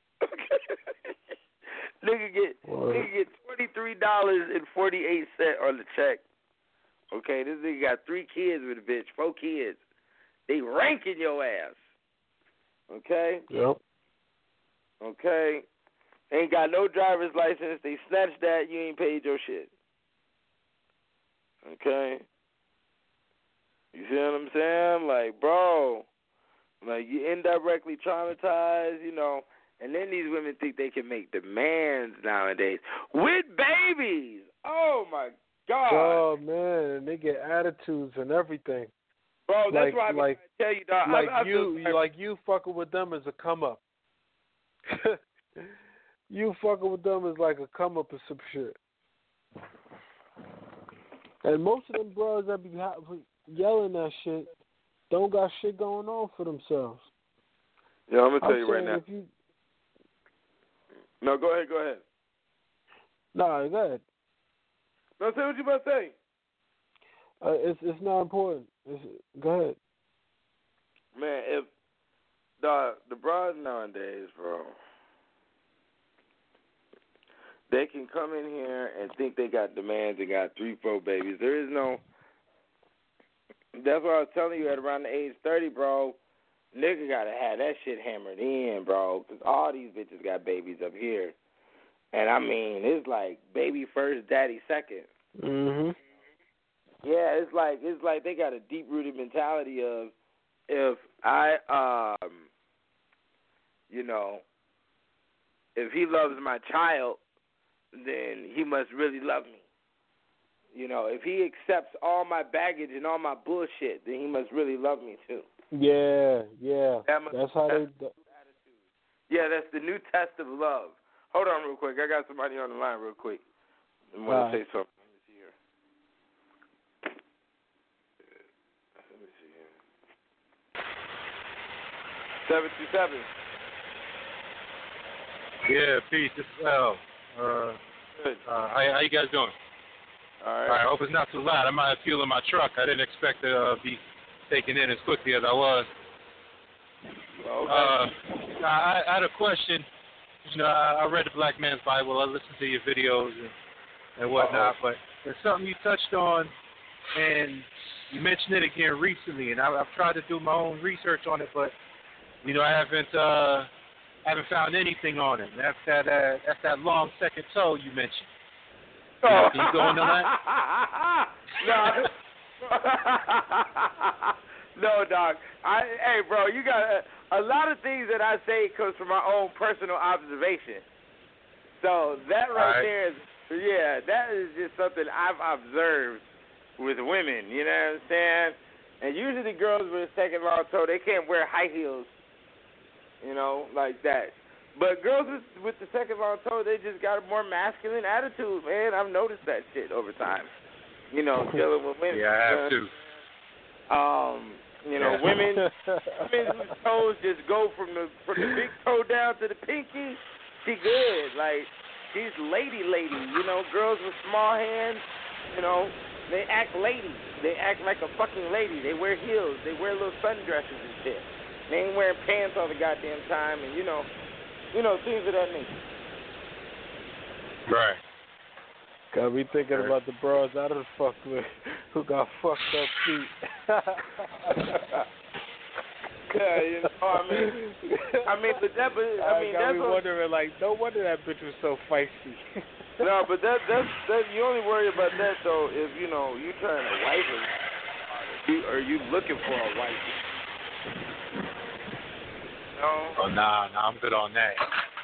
Nigga get $23.48 on the check. Okay, this nigga got 3 kids with a bitch, 4 kids. They ranking your ass. Okay? Yep. Okay? Ain't got no driver's license. They snatched that. You ain't paid your shit. Okay? You see what I'm saying? Like, bro, like you indirectly traumatized, you know, and then these women think they can make demands nowadays with babies. Oh, my God. Oh, man, and they get attitudes and everything. Bro, that's why I tell you, dog. Like you fucking with them is a come-up. You fucking with them is like a come-up or some shit. And most of them bros that be yelling that shit don't got shit going on for themselves. Yeah, I'm going to tell you right now. No, go ahead. No, go ahead. No, say what you about to say. It's not important. Go ahead. Man, if the broads nowadays, bro, they can come in here and think they got demands and got 3-4 babies. There is no. That's what I was telling you. At around the age 30, bro, nigga gotta have that shit hammered in, bro, because all these bitches got babies up here, and I mean, it's like baby first, daddy second. Mhm. Yeah, it's like they got a deep rooted mentality of, if I if he loves my child, then he must really love me. If he accepts all my baggage and all my bullshit, then he must really love me too. Yeah. That's how they. Yeah, that's the new test of love. Hold on real quick. I got somebody on the line real quick. I want to say something. Let me see here. 727. Yeah, peace as well. Good. How you guys doing? All right. I hope it's not too loud. I'm out of fuel in my truck. I didn't expect to be taken in as quickly as I was. Okay. I had a question. I read the Black Man's Bible. I listened to your videos and whatnot, but there's something you touched on, and you mentioned it again recently, and I've tried to do my own research on it, but I haven't found anything on it. That's that long second toe you mentioned. Can you go into that? No, dog. Hey, bro, you got a lot of things that I say comes from my own personal observation. So that right there is, that is just something I've observed with women. You know what I'm saying? And usually girls with a second long toe, they can't wear high heels, like that. But girls with the second long toe, they just got a more masculine attitude, man. I've noticed that shit over time. Dealing with women. Yeah, I have too. Women whose toes just go from the big toe down to the pinky, she good. Like, she's lady. Girls with small hands, they act lady. They act like a fucking lady. They wear heels. They wear little sundresses and shit. They ain't wearing pants all the goddamn time, and things of that nature. Right. Got me thinking about the bros I done fucked with who got fucked up feet. Yeah, but that's wondering, like, no wonder that bitch was so feisty. No, but that's you only worry about that though if you trying to wife her, or you looking for a wife. No. Oh nah, I'm good on that.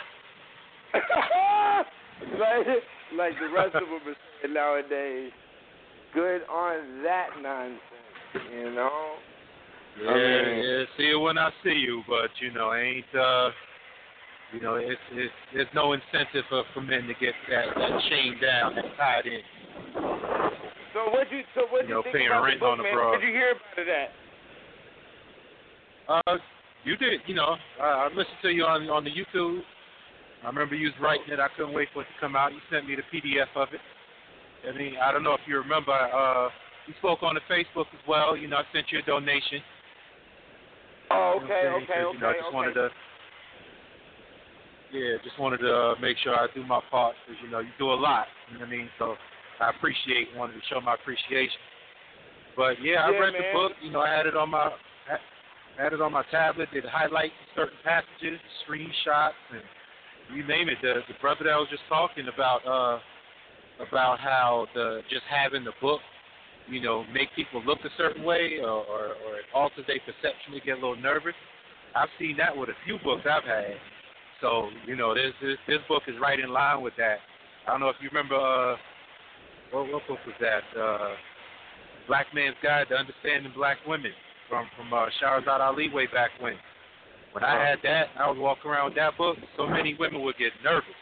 like the rest of them are saying nowadays, good on that nonsense, Yeah, see it when I see you, but ain't there's no incentive for men to get that chain down and tied in. So what you think paying about rent the book, on the man? broad. What did you hear about that? You did, I listened to you on the YouTube. I remember you was writing it. I couldn't wait for it to come out. You sent me the PDF of it. I mean, I don't know if you remember. You spoke on the Facebook as well. I sent you a donation. Oh, okay. I just wanted to make sure I do my part because you do a lot. You know what I mean? So I wanted to show my appreciation. But I read the book. I had it on my tablet. Did highlight certain passages, screenshots, and you name it. The brother that was just talking about how just having the book, make people look a certain way or it alters their perception. They get a little nervous. I've seen that with a few books I've had. So, this book is right in line with that. I don't know if you remember, what book was that? Black Man's Guide to Understanding Black Women from Shahrazad Ali way back when. When I had that, I was walking around with that book, so many women would get nervous.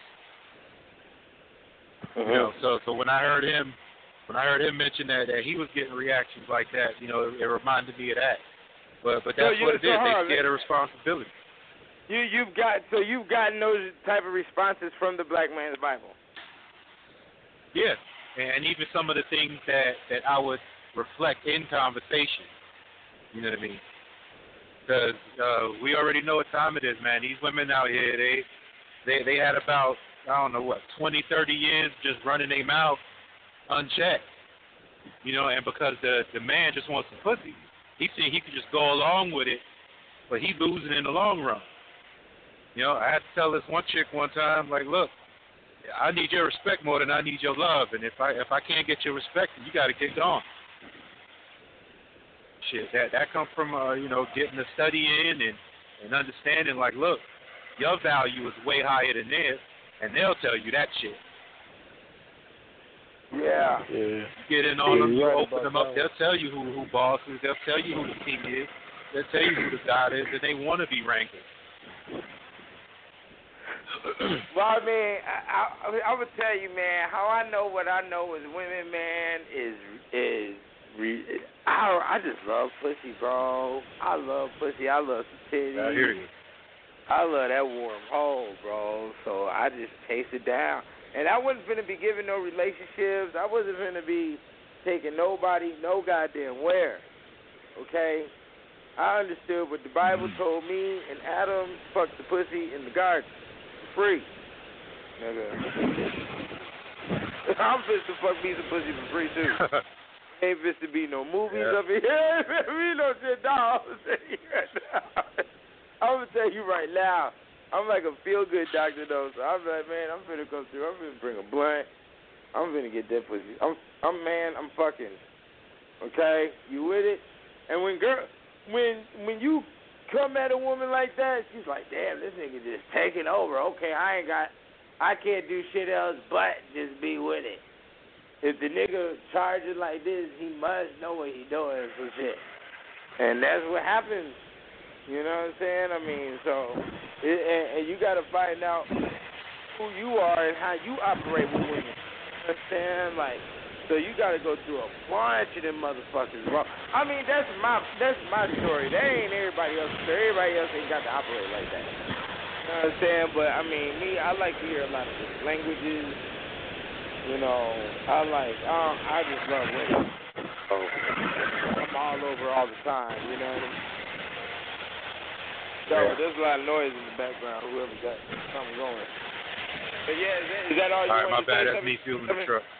So when I heard him mention that he was getting reactions like that, it reminded me of that. But that's what it is. They scared of responsibility. You've gotten those type of responses from the Black Man's Bible. Yeah, and even some of the things that I would reflect in conversation. You know what I mean? Because we already know what time it is, man. These women out here, they had about, I don't know what, 20, 30 years just running their mouth unchecked. You know, and because the man just wants some pussy, he think he could just go along with it, but he losing in the long run. You know, I had to tell this one chick one time, like, look, I need your respect more than I need your love, and if I can't get your respect, then you got to get gone. Shit, that comes from getting a study in and understanding, like, look, your value is way higher than theirs, and they'll tell you that shit. Yeah. You get in on them, you open them up, they'll tell you who boss is, they'll tell you who the king is, they'll tell you who the god is, and they want to be ranking. Well, I mean, I would tell you, man, how I know what I know as women, man, I just love pussy, bro. I love pussy. I love some titties. I hear you. I love that warm hole, bro. So I just chase it down. And I wasn't finna be giving no relationships. I wasn't finna be taking nobody no goddamn where. Okay? I understood what the Bible told me, and Adam fucked the pussy in the garden. Free. Nigga. I'm fit to fuck me some pussy for free, too. Ain't fit to be no movies up here. We no shit, dog. I'm going to tell you right now. I'm like a feel-good doctor, though, so I'm like, man, I'm finna come through. I'm finna bring a blunt. I'm finna get that pussy. I'm fucking. Okay? You with it? And when you come at a woman like that, she's like, damn, this nigga just taking over. Okay, I can't do shit else but just be with it. If the nigga charges like this, he must know what he doing for shit. And that's what happens. You know what I'm saying? I mean, so, and you got to find out who you are and how you operate with women. You know what I'm saying? Like, so you got to go through a bunch of them motherfuckers. Well, I mean, that's my story. That ain't everybody else's story. Everybody else ain't got to operate like that. You know what I'm saying? But, I mean, me, I like to hear a lot of different languages. You know, I just love women. So, I'm all over all the time, you know what I mean? So, there's a lot of noise in the background, whoever got something going. But, yeah, is that all you want to say? All right, my bad. That's me fueling the truck.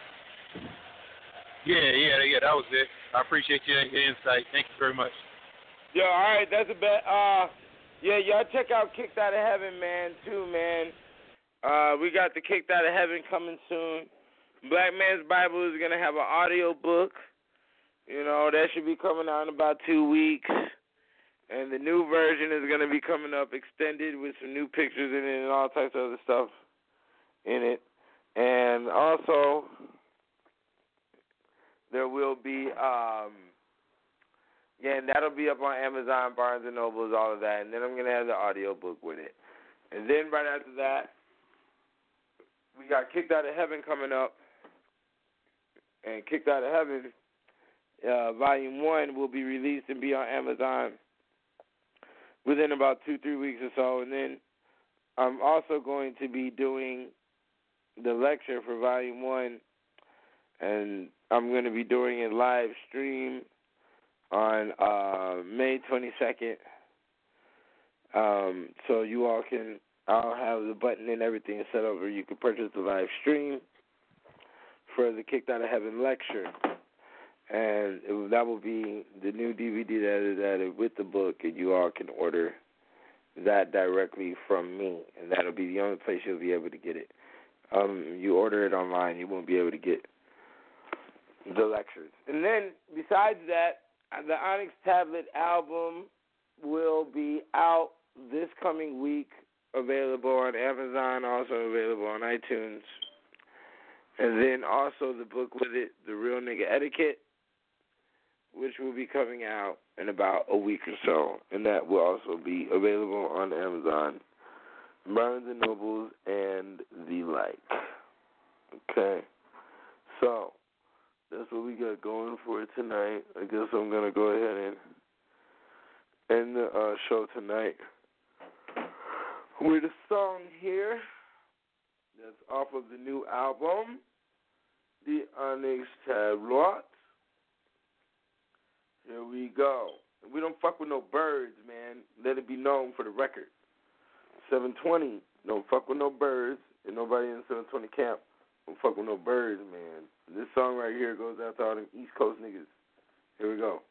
Yeah, that was it. I appreciate your insight. Thank you very much. Yo, all right, that's a bet. Yeah, y'all check out Kicked Out of Heaven, man, too, man. We got the Kicked Out of Heaven coming soon. Black Man's Bible is going to have an audio book. You know, that should be coming out in about 2 weeks. And the new version is going to be coming up extended with some new pictures in it and all types of other stuff in it. And also, there will be, again, that'll be up on Amazon, Barnes & Nobles, all of that. And then I'm going to have the audio book with it. And then right after that, we got Kicked Out of Heaven coming up. And Kicked Out of Heaven, Volume 1 will be released and be on Amazon within about 2-3 weeks or so. And then I'm also going to be doing the lecture for Volume 1, and I'm going to be doing a live stream on May 22nd. So you all can, I'll have the button and everything set up where you can purchase the live stream for the Kicked Out of Heaven lecture. And that will be the new DVD that is added with the book, and you all can order that directly from me. And that'll be the only place you'll be able to get it. You order it online, you won't be able to get the lectures. And then, besides that, the Onyx Tablet album will be out this coming week, available on Amazon, also available on iTunes. And then also the book with it, The Real Nigga Etiquette, which will be coming out in about a week or so. And that will also be available on Amazon, Barnes & Nobles, and the like. Okay. So, that's what we got going for tonight. I guess I'm going to go ahead and end the show tonight. with a song here that's off of the new album, The Onyx Tabloid. Here we go. We don't fuck with no birds, man. Let it be known for the record. 720, don't fuck with no birds, and nobody in 720 camp don't fuck with no birds, man. This song right here goes out to all them East Coast niggas. Here we go.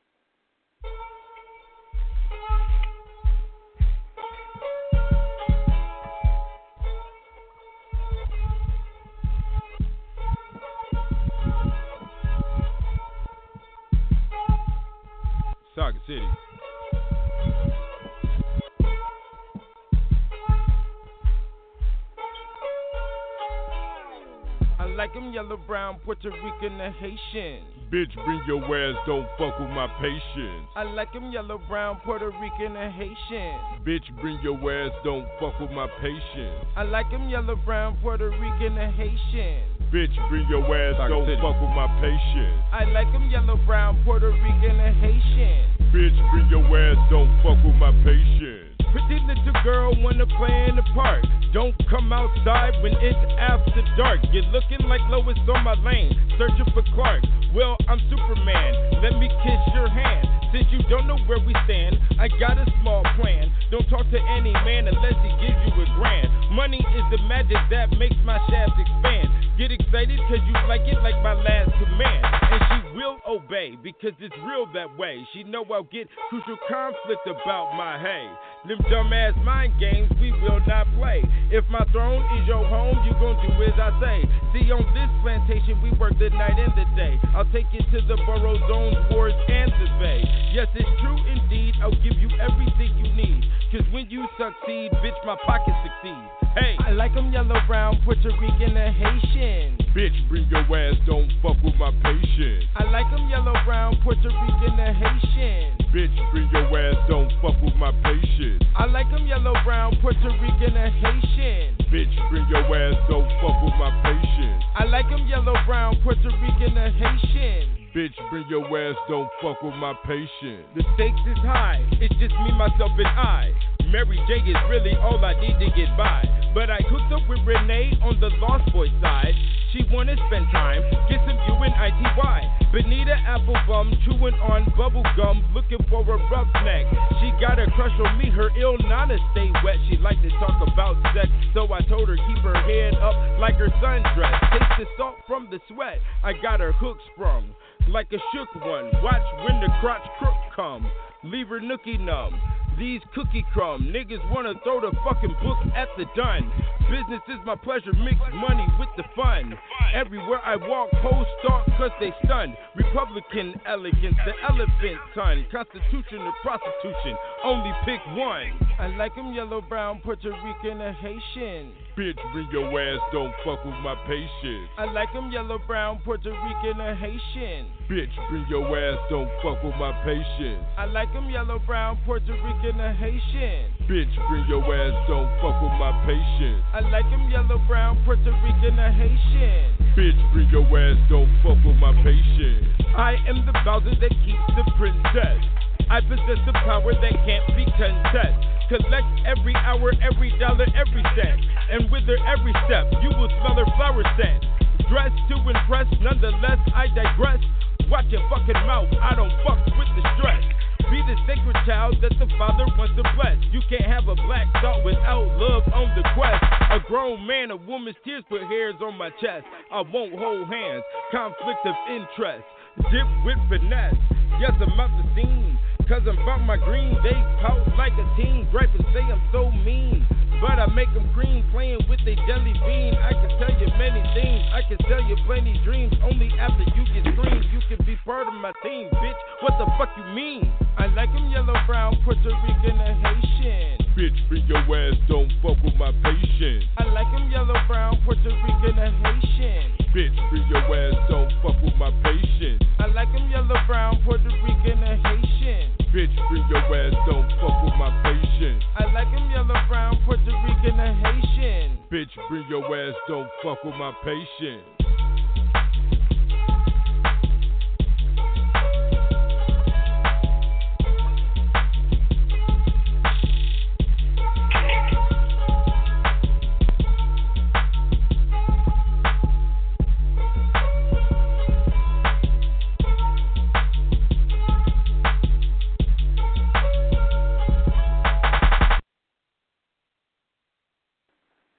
Saga City. I like them yellow, brown, Puerto Rican, and Haitian. Bitch, bring your ass, don't fuck with my patience. I like them yellow, brown, Puerto Rican, and Haitian. Bitch, bring your ass, don't fuck with my patience. I like them yellow, brown, Puerto Rican, and Haitian. Bitch, bring your ass, don't fuck with my patience. I like them yellow, brown, Puerto Rican, and Haitian. Bitch, bring your ass, don't fuck with my patience. Pretty little girl wanna play in the park. Don't come outside when it's after dark. You're looking like Lois on my lane, searching for Clark. Well, I'm Superman, let me kiss your hand. Since you don't know where we stand, I got a small plan. Don't talk to any man unless he gives you $1,000. Money is the magic that makes my shaft expand. Get excited cause you like it like my last command. And she will obey because it's real that way. She know I'll get crucial conflict about my hay. Them dumbass mind games we will not play. If my throne is your home, you gon' do as I say. See, on this plantation we work the night and the day. I'll take you to the borough zones, wards, and the bay. Yes, it's true indeed, I'll give you everything you need. Cause when you succeed, bitch, my pockets succeed. Hey, I like them yellow, brown, Puerto Rican, and Haitian. Bitch, bring your ass, don't fuck with my patience. I like them yellow, brown, Puerto Rican, and Haitian. Bitch, bring your ass, don't fuck with my patience. I like them yellow, brown, Puerto Rican, and Haitian. Bitch, bring your ass, don't fuck with my patience. I like them yellow, brown, Puerto Rican, and Haitian. Bitch, bring your ass, don't fuck with my patience. The stakes is high, it's just me, myself, and I. Mary J is really all I need to get by. But I hooked up with Renee on the Lost Boy side. She wanna spend time, get some UNITY. Benita Applebum, chewing on bubble gum, looking for a roughneck. She got a crush on me, her ill nana stay wet. She like to talk about sex, so I told her keep her head up like her sundress. Taste the salt from the sweat, I got her hook sprung like a shook one. Watch when the crotch crook come, leave her nookie numb. These cookie crumb niggas wanna throw the fucking book at the dun. Business is my pleasure, mix money with the fun. Everywhere I walk, hoes stalk cause they stunned. Republican elegance, the elephant ton. Constitution or prostitution, only pick one. I like them yellow, brown, Puerto Rican, and Haitian. Bitch, bring your ass, don't fuck with my patience. I like them yellow, brown, Puerto Rican, and Haitian. Bitch, bring your ass, don't fuck with my patience. I like them yellow, brown, Puerto Rican, and Haitian. Bitch, bring your ass, don't fuck with my patience. I like them yellow, brown, Puerto Rican, and Haitian. Bitch, bring your ass, don't fuck with my patience. I am the Bowser that keeps the princess. I possess the power that can't be contested. Collect every hour, every dollar, every cent. And with her every step, you will smell her flower scent. Dressed to impress, nonetheless, I digress. Watch your fucking mouth, I don't fuck with the stress. Be the sacred child that the father wants to bless. You can't have a black thought without love on the quest. A grown man, a woman's tears put hairs on my chest. I won't hold hands, conflict of interest. Dip with finesse, yes, I'm out the scene. Cause I'm about my green, they pout like a teen. Gripe and say I'm so mean, but I make them green, playing with a jelly bean. I can tell you many things, I can tell you plenty dreams. Only after you get screamed, you can be part of my team, bitch. What the fuck you mean? I like them yellow, brown, Puerto Rican, and Haitian. Bitch, bring your ass, don't fuck with my patience. I like them yellow, brown, Puerto Rican, and Haitian. Bitch, bring your ass, don't fuck with my patience. I like them yellow, brown, Puerto Rican, and Haitian. Bitch, bring your ass, don't fuck with my patience. I like them yellow, brown, Puerto Rican, and Haitian. Bitch, bring your ass, don't fuck with my patience.